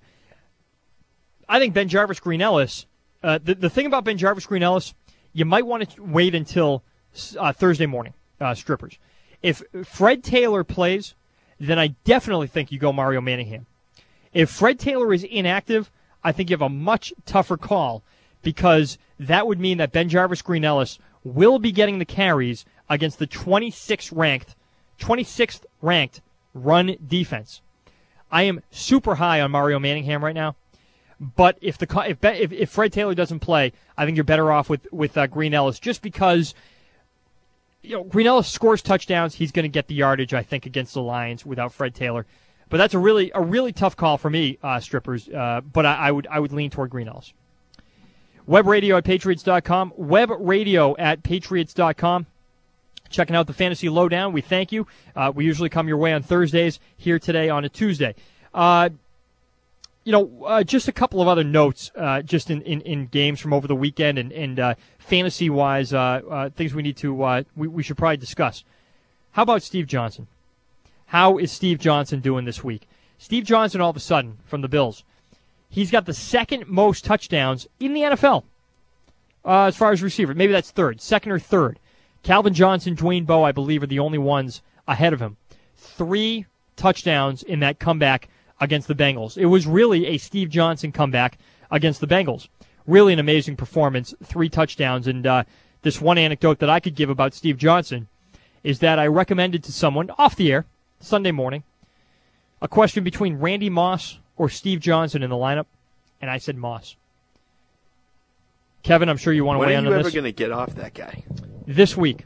I think Ben Jarvis Green Ellis, uh, the, the thing about Ben Jarvis Green Ellis, you might want to wait until uh, Thursday morning, uh, Strippers. If Fred Taylor plays, then I definitely think you go Mario Manningham. If Fred Taylor is inactive, I think you have a much tougher call because that would mean that Ben Jarvis Green Ellis will be getting the carries against the twenty-sixth ranked, twenty-sixth ranked run defense. I am super high on Mario Manningham right now, but if the if if, if Fred Taylor doesn't play, I think you're better off with with uh, Green Ellis just because you know Green Ellis scores touchdowns. He's going to get the yardage, I think, against the Lions without Fred Taylor. But that's a really a really tough call for me, uh, Strippers. Uh, but I, I would I would lean toward Green Ellis. Web radio at patriots dot com. Web radio at patriots dot com. Checking out the Fantasy Lowdown. We thank you. Uh, we usually come your way on Thursdays, here today on a Tuesday. Uh, you know, uh, just a couple of other notes, uh, just in, in, in games from over the weekend and, and uh, fantasy-wise, uh, uh, things we need to, uh, we, we should probably discuss. How about Steve Johnson? How is Steve Johnson doing this week? Steve Johnson, all of a sudden, from the Bills, he's got the second most touchdowns in the N F L uh, as far as receiver. Maybe that's third, second or third. Calvin Johnson, Dwayne Bowe, I believe, are the only ones ahead of him. Three touchdowns in that comeback against the Bengals. It was really a Steve Johnson comeback against the Bengals. Really an amazing performance, three touchdowns. And uh, this one anecdote that I could give about Steve Johnson is that I recommended to someone off the air Sunday morning a question between Randy Moss or Steve Johnson in the lineup, and I said Moss. Kevin, I'm sure you want to weigh in on this. When are you ever going to get off that guy? This week.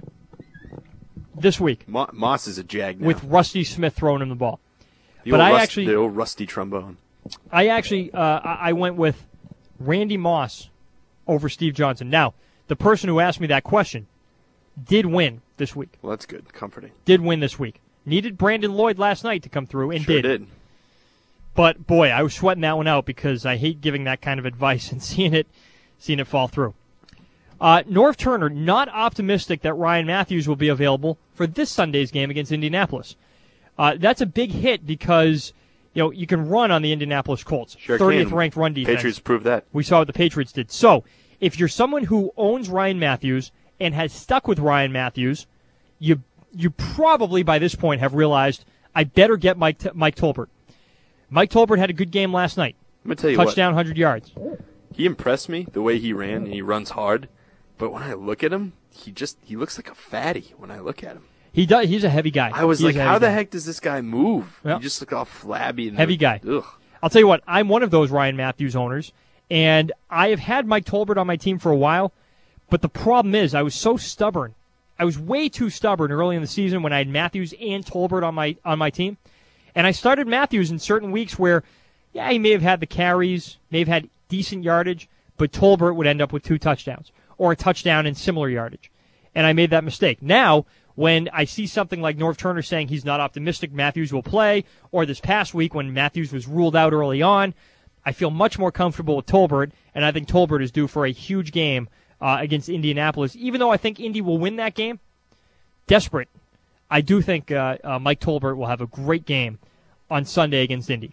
This week. Mo- Moss is a jag now. With Rusty Smith throwing him the ball. The but old I rust, actually, the old rusty trombone. I actually, uh, I went with Randy Moss over Steve Johnson. Now, the person who asked me that question did win this week. Well, that's good. Comforting. Did win this week. Needed Brandon Lloyd last night to come through, and sure did. did. But, boy, I was sweating that one out because I hate giving that kind of advice and seeing it, seeing it fall through. Uh, Norv Turner, not optimistic that Ryan Matthews will be available for this Sunday's game against Indianapolis. Uh, that's a big hit because, you know, you can run on the Indianapolis Colts. Sure thirtieth can. ranked run defense. Patriots proved that. We saw what the Patriots did. So, if you're someone who owns Ryan Matthews and has stuck with Ryan Matthews, you you probably by this point have realized I better get Mike T- Mike Tolbert. Mike Tolbert had a good game last night. I'm gonna tell you Touchdown, what. one hundred yards. He impressed me the way he ran, and he runs hard. But when I look at him, he just he looks like a fatty when I look at him. He does. He's a heavy guy. I was He like, is a how heavy the guy. heck does this guy move? Yep. He just looked all flabby. And Heavy guy. Ugh. I'll tell you what, I'm one of those Ryan Matthews owners, and I have had Mike Tolbert on my team for a while, but the problem is I was so stubborn. I was way too stubborn early in the season when I had Matthews and Tolbert on my on my team, and I started Matthews in certain weeks where, yeah, he may have had the carries, may have had decent yardage, but Tolbert would end up with two touchdowns or a touchdown and similar yardage, and I made that mistake. Now, when I see something like Norv Turner saying he's not optimistic Matthews will play, or this past week when Matthews was ruled out early on, I feel much more comfortable with Tolbert, and I think Tolbert is due for a huge game uh, against Indianapolis. Even though I think Indy will win that game, desperate, I do think uh, uh, Mike Tolbert will have a great game on Sunday against Indy.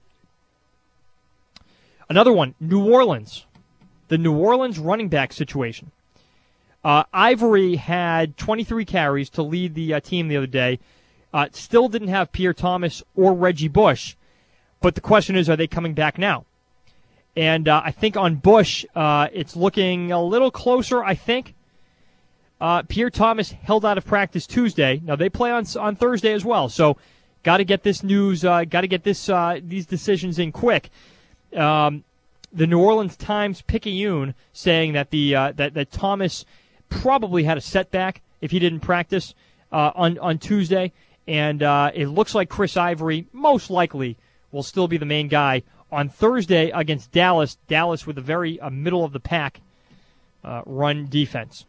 Another one, New Orleans. The New Orleans running back situation. Uh, Ivory had twenty-three carries to lead the uh, team the other day. Uh, still didn't have Pierre Thomas or Reggie Bush. But the question is, are they coming back now? And uh, I think on Bush, uh, it's looking a little closer, I think. Uh, Pierre Thomas held out of practice Tuesday. Now, they play on on Thursday as well. So got to get this news, uh, got to get this uh, these decisions in quick. Um, the New Orleans Times-Picayune saying that the uh, that, that Thomas probably had a setback if he didn't practice uh, on, on Tuesday. And uh, it looks like Chris Ivory most likely will still be the main guy on Thursday against Dallas. Dallas with a very uh, middle-of-the-pack uh, run defense.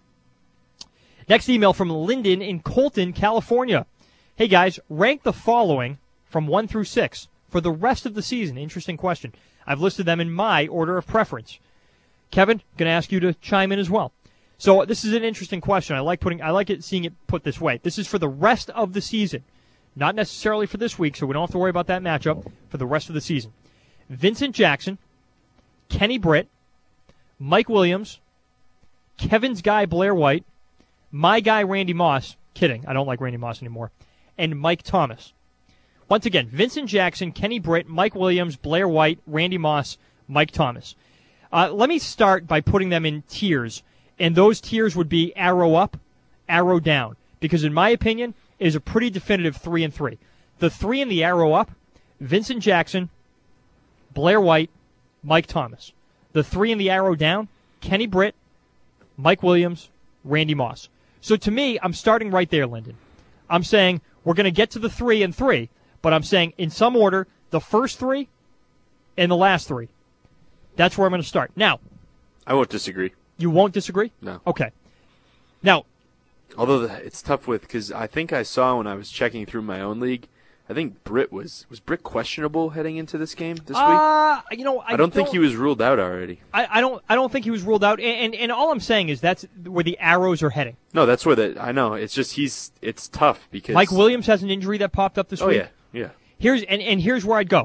Next email from Lyndon in Colton, California. Hey, guys, rank the following from one through six for the rest of the season. Interesting question. I've listed them in my order of preference. Kevin, going to ask you to chime in as well. So this is an interesting question. I like putting, I like it seeing it put this way. This is for the rest of the season, not necessarily for this week, so we don't have to worry about that matchup for the rest of the season. Vincent Jackson, Kenny Britt, Mike Williams, Kevin's guy Blair White, my guy Randy Moss. Kidding, I don't like Randy Moss anymore. And Mike Thomas. Once again, Vincent Jackson, Kenny Britt, Mike Williams, Blair White, Randy Moss, Mike Thomas. Uh, let me start by putting them in tiers. And those tiers would be arrow up, arrow down. Because in my opinion, it is a pretty definitive three and three. The three in the arrow up, Vincent Jackson, Blair White, Mike Thomas. The three in the arrow down, Kenny Britt, Mike Williams, Randy Moss. So to me, I'm starting right there, Lyndon. I'm saying we're going to get to the three and three, but I'm saying in some order, the first three and the last three. That's where I'm going to start. Now, I won't disagree. You won't disagree? No. Okay. Now, although the, it's tough with, because I think I saw when I was checking through my own league, I think Britt was was Britt questionable heading into this game this uh, week. You know, I, I don't, don't think he was ruled out already. I, I don't. I don't think he was ruled out. And, and and all I'm saying is that's where the arrows are heading. No, that's where the. I know. It's just he's. It's tough because Mike Williams has an injury that popped up this oh, week. Oh yeah, yeah. Here's and, and here's where I'd go.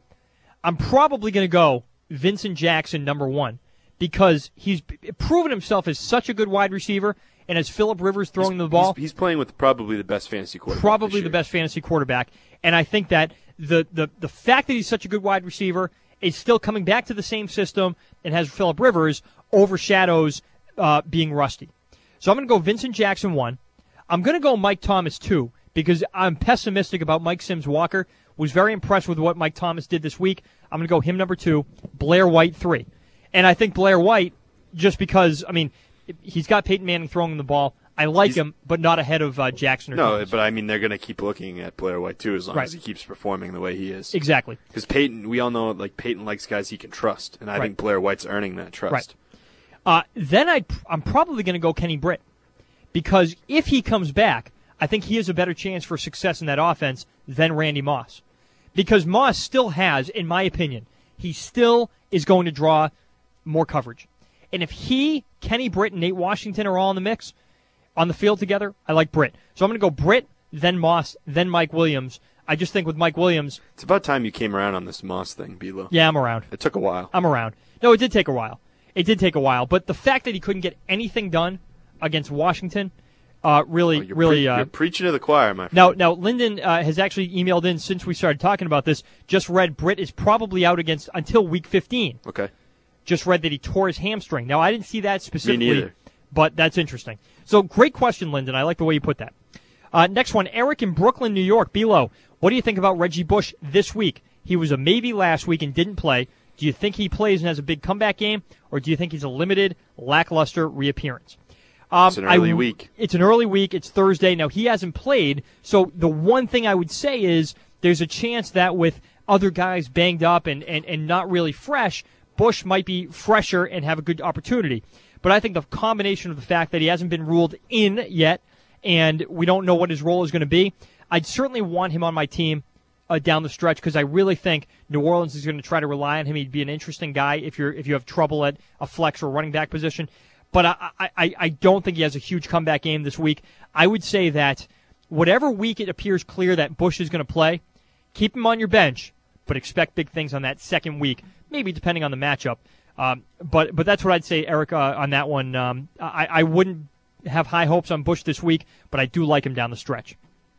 I'm probably going to go Vincent Jackson number one because he's proven himself as such a good wide receiver. And as Phillip Rivers throwing he's, the ball, he's, he's playing with probably the best fantasy quarterback. Probably the best fantasy quarterback, and I think that the, the the fact that he's such a good wide receiver is still coming back to the same system and has Phillip Rivers overshadows uh, being rusty. So I'm going to go Vincent Jackson one. I'm going to go Mike Thomas two because I'm pessimistic about Mike Sims Walker. Was very impressed with what Mike Thomas did this week. I'm going to go him number two. Blair White three, and I think Blair White just because I mean. He's got Peyton Manning throwing the ball. I like He's, him, but not ahead of uh, Jackson. Or no, Thomas. But I mean, they're going to keep looking at Blair White too, as long right. as he keeps performing the way he is. Exactly. Because Peyton, we all know, like Peyton likes guys he can trust, and I right. think Blair White's earning that trust. Right. Uh, then I'd, I'm probably going to go Kenny Britt, because if he comes back, I think he has a better chance for success in that offense than Randy Moss, because Moss still has, in my opinion, he still is going to draw more coverage. And if he, Kenny Britt, and Nate Washington are all in the mix on the field together, I like Britt. So I'm going to go Britt, then Moss, then Mike Williams. I just think with Mike Williams... It's about time you came around on this Moss thing, Bilo. Yeah, I'm around. It took a while. I'm around. No, it did take a while. It did take a while. But the fact that he couldn't get anything done against Washington uh, really... Oh, you're really. Pre- uh, you're preaching to the choir, my friend. Now, now Lyndon uh, has actually emailed in since we started talking about this, just read Britt is probably out against until week fifteen. Okay. Just read that he tore his hamstring. Now, I didn't see that specifically, Me neither. But that's interesting. So, great question, Lyndon. I like the way you put that. Uh, next one, Eric in Brooklyn, New York. Below, what do you think about Reggie Bush this week? He was a maybe last week and didn't play. Do you think he plays and has a big comeback game, or do you think he's a limited, lackluster reappearance? Um, it's an early I, week. It's an early week. It's Thursday. Now, he hasn't played, so the one thing I would say is there's a chance that with other guys banged up and, and, and not really fresh, Bush might be fresher and have a good opportunity. But I think the combination of the fact that he hasn't been ruled in yet and we don't know what his role is going to be, I'd certainly want him on my team uh, down the stretch because I really think New Orleans is going to try to rely on him. He'd be an interesting guy if you're if you have trouble at a flex or running back position. But I, I, I don't think he has a huge comeback game this week. I would say that whatever week it appears clear that Bush is going to play, keep him on your bench, but expect big things on that second week. Maybe depending on the matchup. Um, but but that's what I'd say, Eric, uh, on that one. Um, I, I wouldn't have high hopes on Bush this week, but I do like him down the stretch.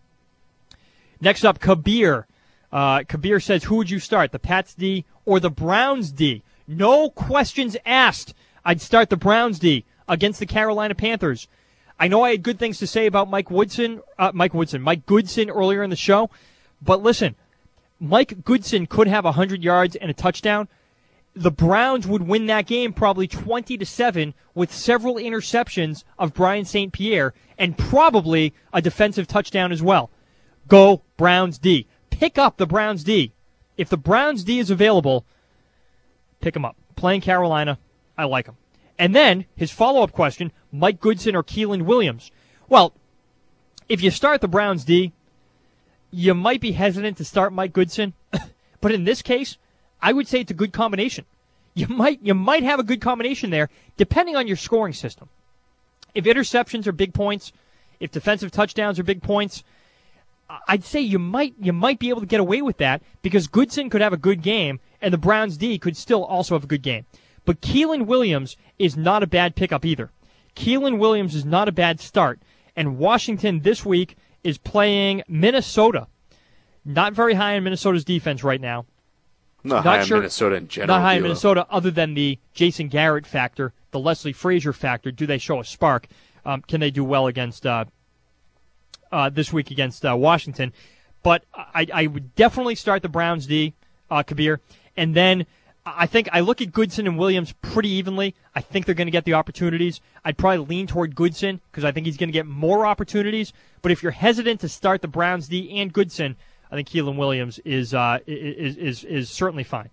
Next up, Kabir. Uh, Kabir says, who would you start, the Pats D or the Browns D? No questions asked. I'd start the Browns D against the Carolina Panthers. I know I had good things to say about Mike Woodson, uh, Mike Woodson, Mike Goodson earlier in the show, but listen, Mike Goodson could have one hundred yards and a touchdown. The Browns would win that game probably twenty to seven with several interceptions of Brian Saint Pierre and probably a defensive touchdown as well. Go Browns D. Pick up the Browns D. If the Browns D is available, pick him up. Playing Carolina, I like him. And then his follow-up question, Mike Goodson or Keelan Williams. Well, if you start the Browns D, you might be hesitant to start Mike Goodson, but in this case, I would say it's a good combination. You might you might have a good combination there, depending on your scoring system. If interceptions are big points, if defensive touchdowns are big points, I'd say you might you might be able to get away with that because Goodson could have a good game, and the Browns D could still also have a good game. But Keelan Williams is not a bad pickup either. Keelan Williams is not a bad start, and Washington this week is playing Minnesota. Not very high in Minnesota's defense right now. Not, not high sure, in Minnesota in general. Not high Bilo. in Minnesota other than the Jason Garrett factor, the Leslie Frazier factor. Do they show a spark? Um, can they do well against uh, uh, this week against uh, Washington? But I, I would definitely start the Browns D, uh, Kabir. And then I think I look at Goodson and Williams pretty evenly. I think they're going to get the opportunities. I'd probably lean toward Goodson because I think he's going to get more opportunities. But if you're hesitant to start the Browns D and Goodson, I think Keelan Williams is uh, is is is certainly fine.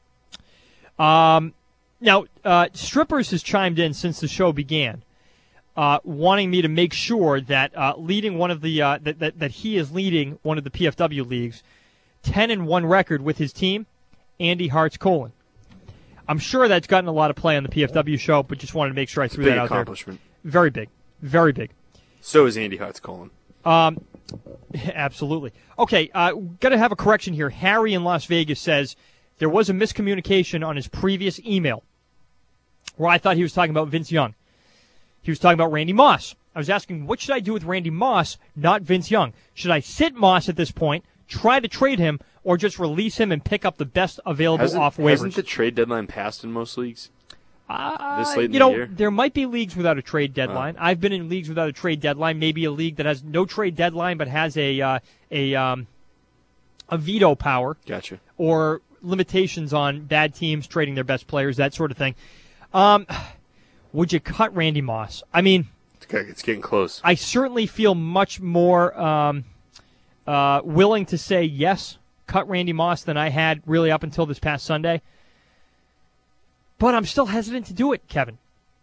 Um, now, uh, Strippers has chimed in since the show began. uh, wanting me to make sure that uh, leading one of the uh, that, that that he is leading one of the P F W leagues, ten and one record with his team, Andy Hartz-Colon. I'm sure that's gotten a lot of play on the P F W show, but just wanted to make sure I threw that out there. Big accomplishment. Very big. Very big. So is Andy Hartz-Colon. Um, absolutely. Okay, uh, got to have a correction here. Harry in Las Vegas says there was a miscommunication on his previous email where I thought he was talking about Vince Young. He was talking about Randy Moss. I was asking, what should I do with Randy Moss, not Vince Young? Should I sit Moss at this point, try to trade him, or just release him and pick up the best available hasn't, off waivers? Hasn't the trade deadline passed in most leagues? Uh, this late in you know, the year? there might be leagues without a trade deadline. Uh. I've been in leagues without a trade deadline. Maybe a league that has no trade deadline but has a uh, a um, a veto power. Gotcha. Or limitations on bad teams trading their best players, that sort of thing. Um, would you cut Randy Moss? I mean, it's getting close. I certainly feel much more um, uh, willing to say yes, cut Randy Moss than I had really up until this past Sunday. But I'm still hesitant to do it, Kevin.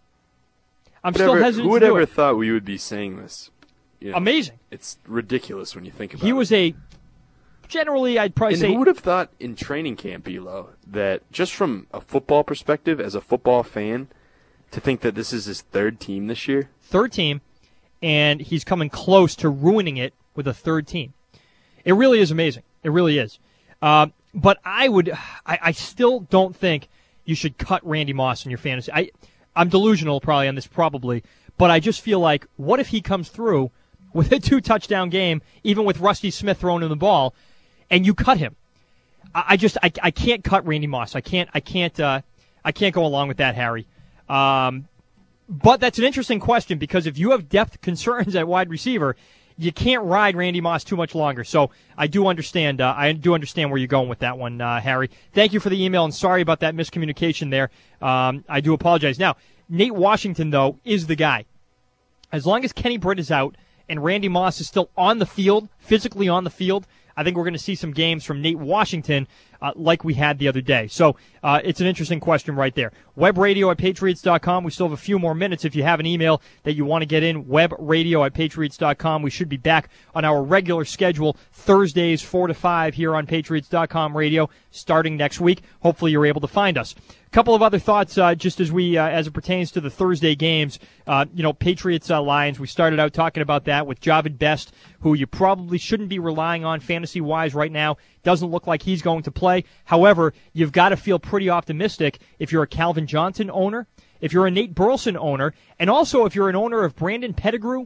I'm Whatever, still hesitant who would to do ever it. thought we would be saying this? You know, Amazing. It's ridiculous when you think about it. He was a, generally, I'd probably and say. who would have thought in training camp, Elo, that just from a football perspective, as a football fan, to think that this is his third team this year? Third team, and he's coming close to ruining it with a third team. It really is amazing. It really is. Uh, but I would, I, I still don't think you should cut Randy Moss in your fantasy. I, I'm delusional probably on this, probably, but I just feel like, what if he comes through with a two-touchdown game, even with Rusty Smith throwing him the ball, and you cut him? I, I just, I, I can't cut Randy Moss. I can't, I can't, uh, I can't go along with that, Harry. Um, but that's an interesting question because if you have depth concerns at wide receiver, you can't ride Randy Moss too much longer. So I do understand. Uh, I do understand where you're going with that one, uh, Harry. Thank you for the email, and sorry about that miscommunication there. Um, I do apologize. Now, Nate Washington, though, is the guy. As long as Kenny Britt is out and Randy Moss is still on the field, physically on the field, I think we're going to see some games from Nate Washington uh, like we had the other day. So uh, it's an interesting question right there. Web radio at patriots dot com. We still have a few more minutes. If you have an email that you want to get in, web radio at patriots dot com. We should be back on our regular schedule Thursdays, four to five here on patriots dot com radio starting next week. Hopefully you're able to find us. A couple of other thoughts uh, just as we uh, as it pertains to the Thursday games. Uh, you know, Patriots uh, Lions. We started out talking about that with Javid Best, who you probably shouldn't be relying on fantasy-wise right now. Doesn't look like he's going to play. However, you've got to feel pretty optimistic if you're a Calvin Johnson owner, if you're a Nate Burleson owner, and also if you're an owner of Brandon Pettigrew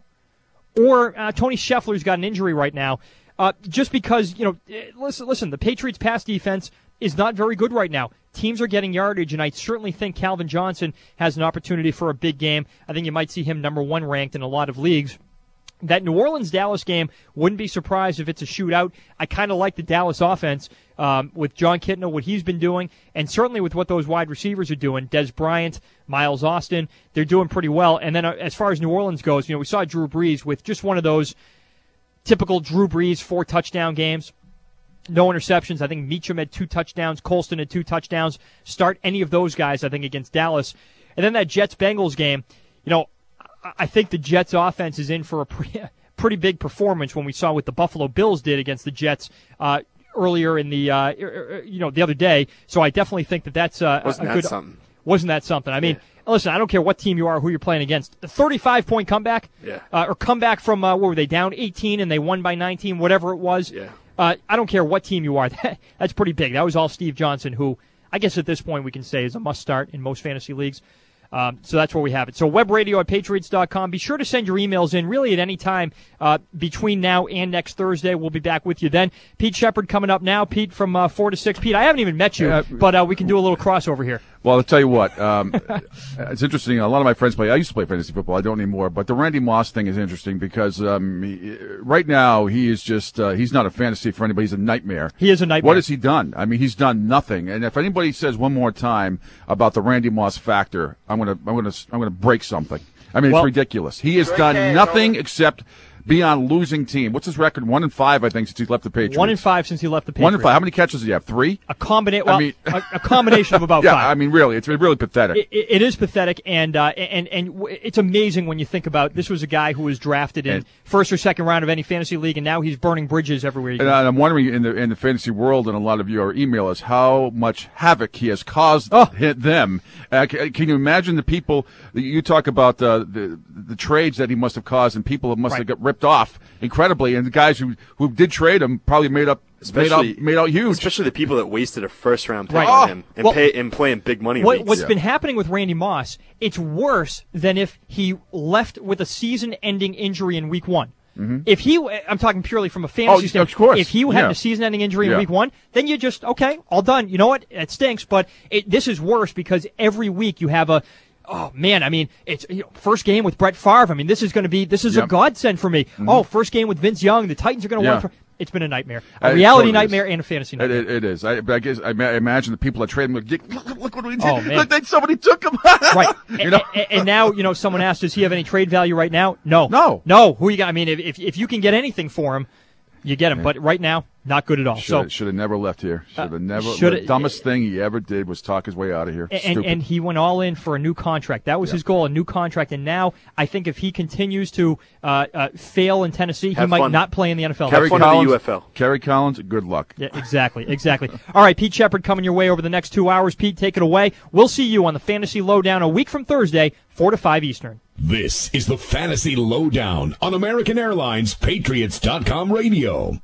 or uh, Tony Scheffler's got an injury right now. Uh, just because, you know, listen, listen, the Patriots' pass defense is not very good right now. Teams are getting yardage, and I certainly think Calvin Johnson has an opportunity for a big game. I think you might see him number one ranked in a lot of leagues. That New Orleans-Dallas game, wouldn't be surprised if it's a shootout. I kind of like the Dallas offense um, with John Kitna, what he's been doing, and certainly with what those wide receivers are doing. Des Bryant, Miles Austin, they're doing pretty well. And then uh, as far as New Orleans goes, you know, we saw Drew Brees with just one of those typical Drew Brees four touchdown games. No interceptions. I think Meacham had two touchdowns. Colston had two touchdowns. Start any of those guys, I think, against Dallas. And then that Jets-Bengals game, you know, I think the Jets' offense is in for a pretty, pretty big performance when we saw what the Buffalo Bills did against the Jets uh, earlier in the, uh, you know, the other day. So I definitely think that that's uh, wasn't a that good. Something? Wasn't that something? I mean, yeah. Listen, I don't care what team you are, who you're playing against. A thirty-five point comeback, yeah, uh, or comeback from uh, what were they down eighteen and they won by nineteen, whatever it was. Yeah. Uh, I don't care what team you are. That's pretty big. That was all Steve Johnson, who I guess at this point we can say is a must-start in most fantasy leagues. Um, so that's where we have it. So web radio at patriots dot com. Be sure to send your emails in really at any time uh, between now and next Thursday. We'll be back with you then. Pete Shepard coming up now. Pete from uh, four to six. Pete, I haven't even met you, uh, but uh, we can do a little crossover here. Well, I'll tell you what. Um, it's interesting. A lot of my friends play. I used to play fantasy football. I don't anymore. But the Randy Moss thing is interesting because um, he, right now he is just uh, he's not a fantasy for anybody. He's a nightmare. He is a nightmare. What has he done? I mean, he's done nothing. And if anybody says one more time about the Randy Moss factor, I'm gonna I'm gonna I'm gonna break something. I mean, it's well, ridiculous. He has done nothing except be on a losing team. What's his record? One and five, I think, since he left the Patriots. One and five since he left the Patriots. One and five. How many catches does he have? Three? A combination. Well, I mean, a, a combination of about yeah, five. I mean, really, it's really pathetic. It, it, it is pathetic, and uh, and and w- it's amazing when you think about this was a guy who was drafted in and, first or second round of any fantasy league, and now he's burning bridges everywhere he goes. And I'm wondering in the in the fantasy world, and a lot of you are email us, how much havoc he has caused oh. hit them. Uh, can, can you imagine the people you talk about uh, the the trades that he must have caused, and people must right. have got ripped off incredibly, and the guys who who did trade him probably made up. Especially, made out, made out huge. Especially the people that wasted a first round pick right. on him and, well, pay, and playing big money what, leagues. What's yeah. been happening with Randy Moss, it's worse than if he left with a season-ending injury in week one. Mm-hmm. If he, I'm talking purely from a fantasy oh, standpoint. Of course. If he had yeah. a season-ending injury yeah. in week one, then you just, okay, all done. You know what? It stinks, but it, this is worse because every week you have a, oh man, I mean, it's you know, first game with Brett Favre. I mean, this is going to be, this is yep. a godsend for me. Mm-hmm. Oh, first game with Vince Young. The Titans are going to yeah. win for. It's been a nightmare, a it reality totally nightmare is. and a fantasy nightmare. It, it is. I, but I guess I ma- imagine the people that trade him. Look, look, look what we did! Oh, man. Look, they, somebody took him. right. you know? and, and now, you know, someone asked, does he have any trade value right now? No. No. No. Who you got? I mean, if if, if you can get anything for him, you get him. Yeah. But right now, not good at all. Should, so should have never left here. Should have uh, never. Should the dumbest uh, thing he ever did was talk his way out of here. And, Stupid. and he went all in for a new contract. That was yeah. his goal, a new contract. And now I think if he continues to uh, uh, fail in Tennessee, Have he might fun. not play in the N F L. Have fun in the U F L. Kerry Collins, good luck. Yeah, exactly, exactly. All right, Pete Shepard coming your way over the next two hours. Pete, take it away. We'll see you on the Fantasy Lowdown a week from Thursday, four to five Eastern. This is the Fantasy Lowdown on American Airlines Patriots dot com radio.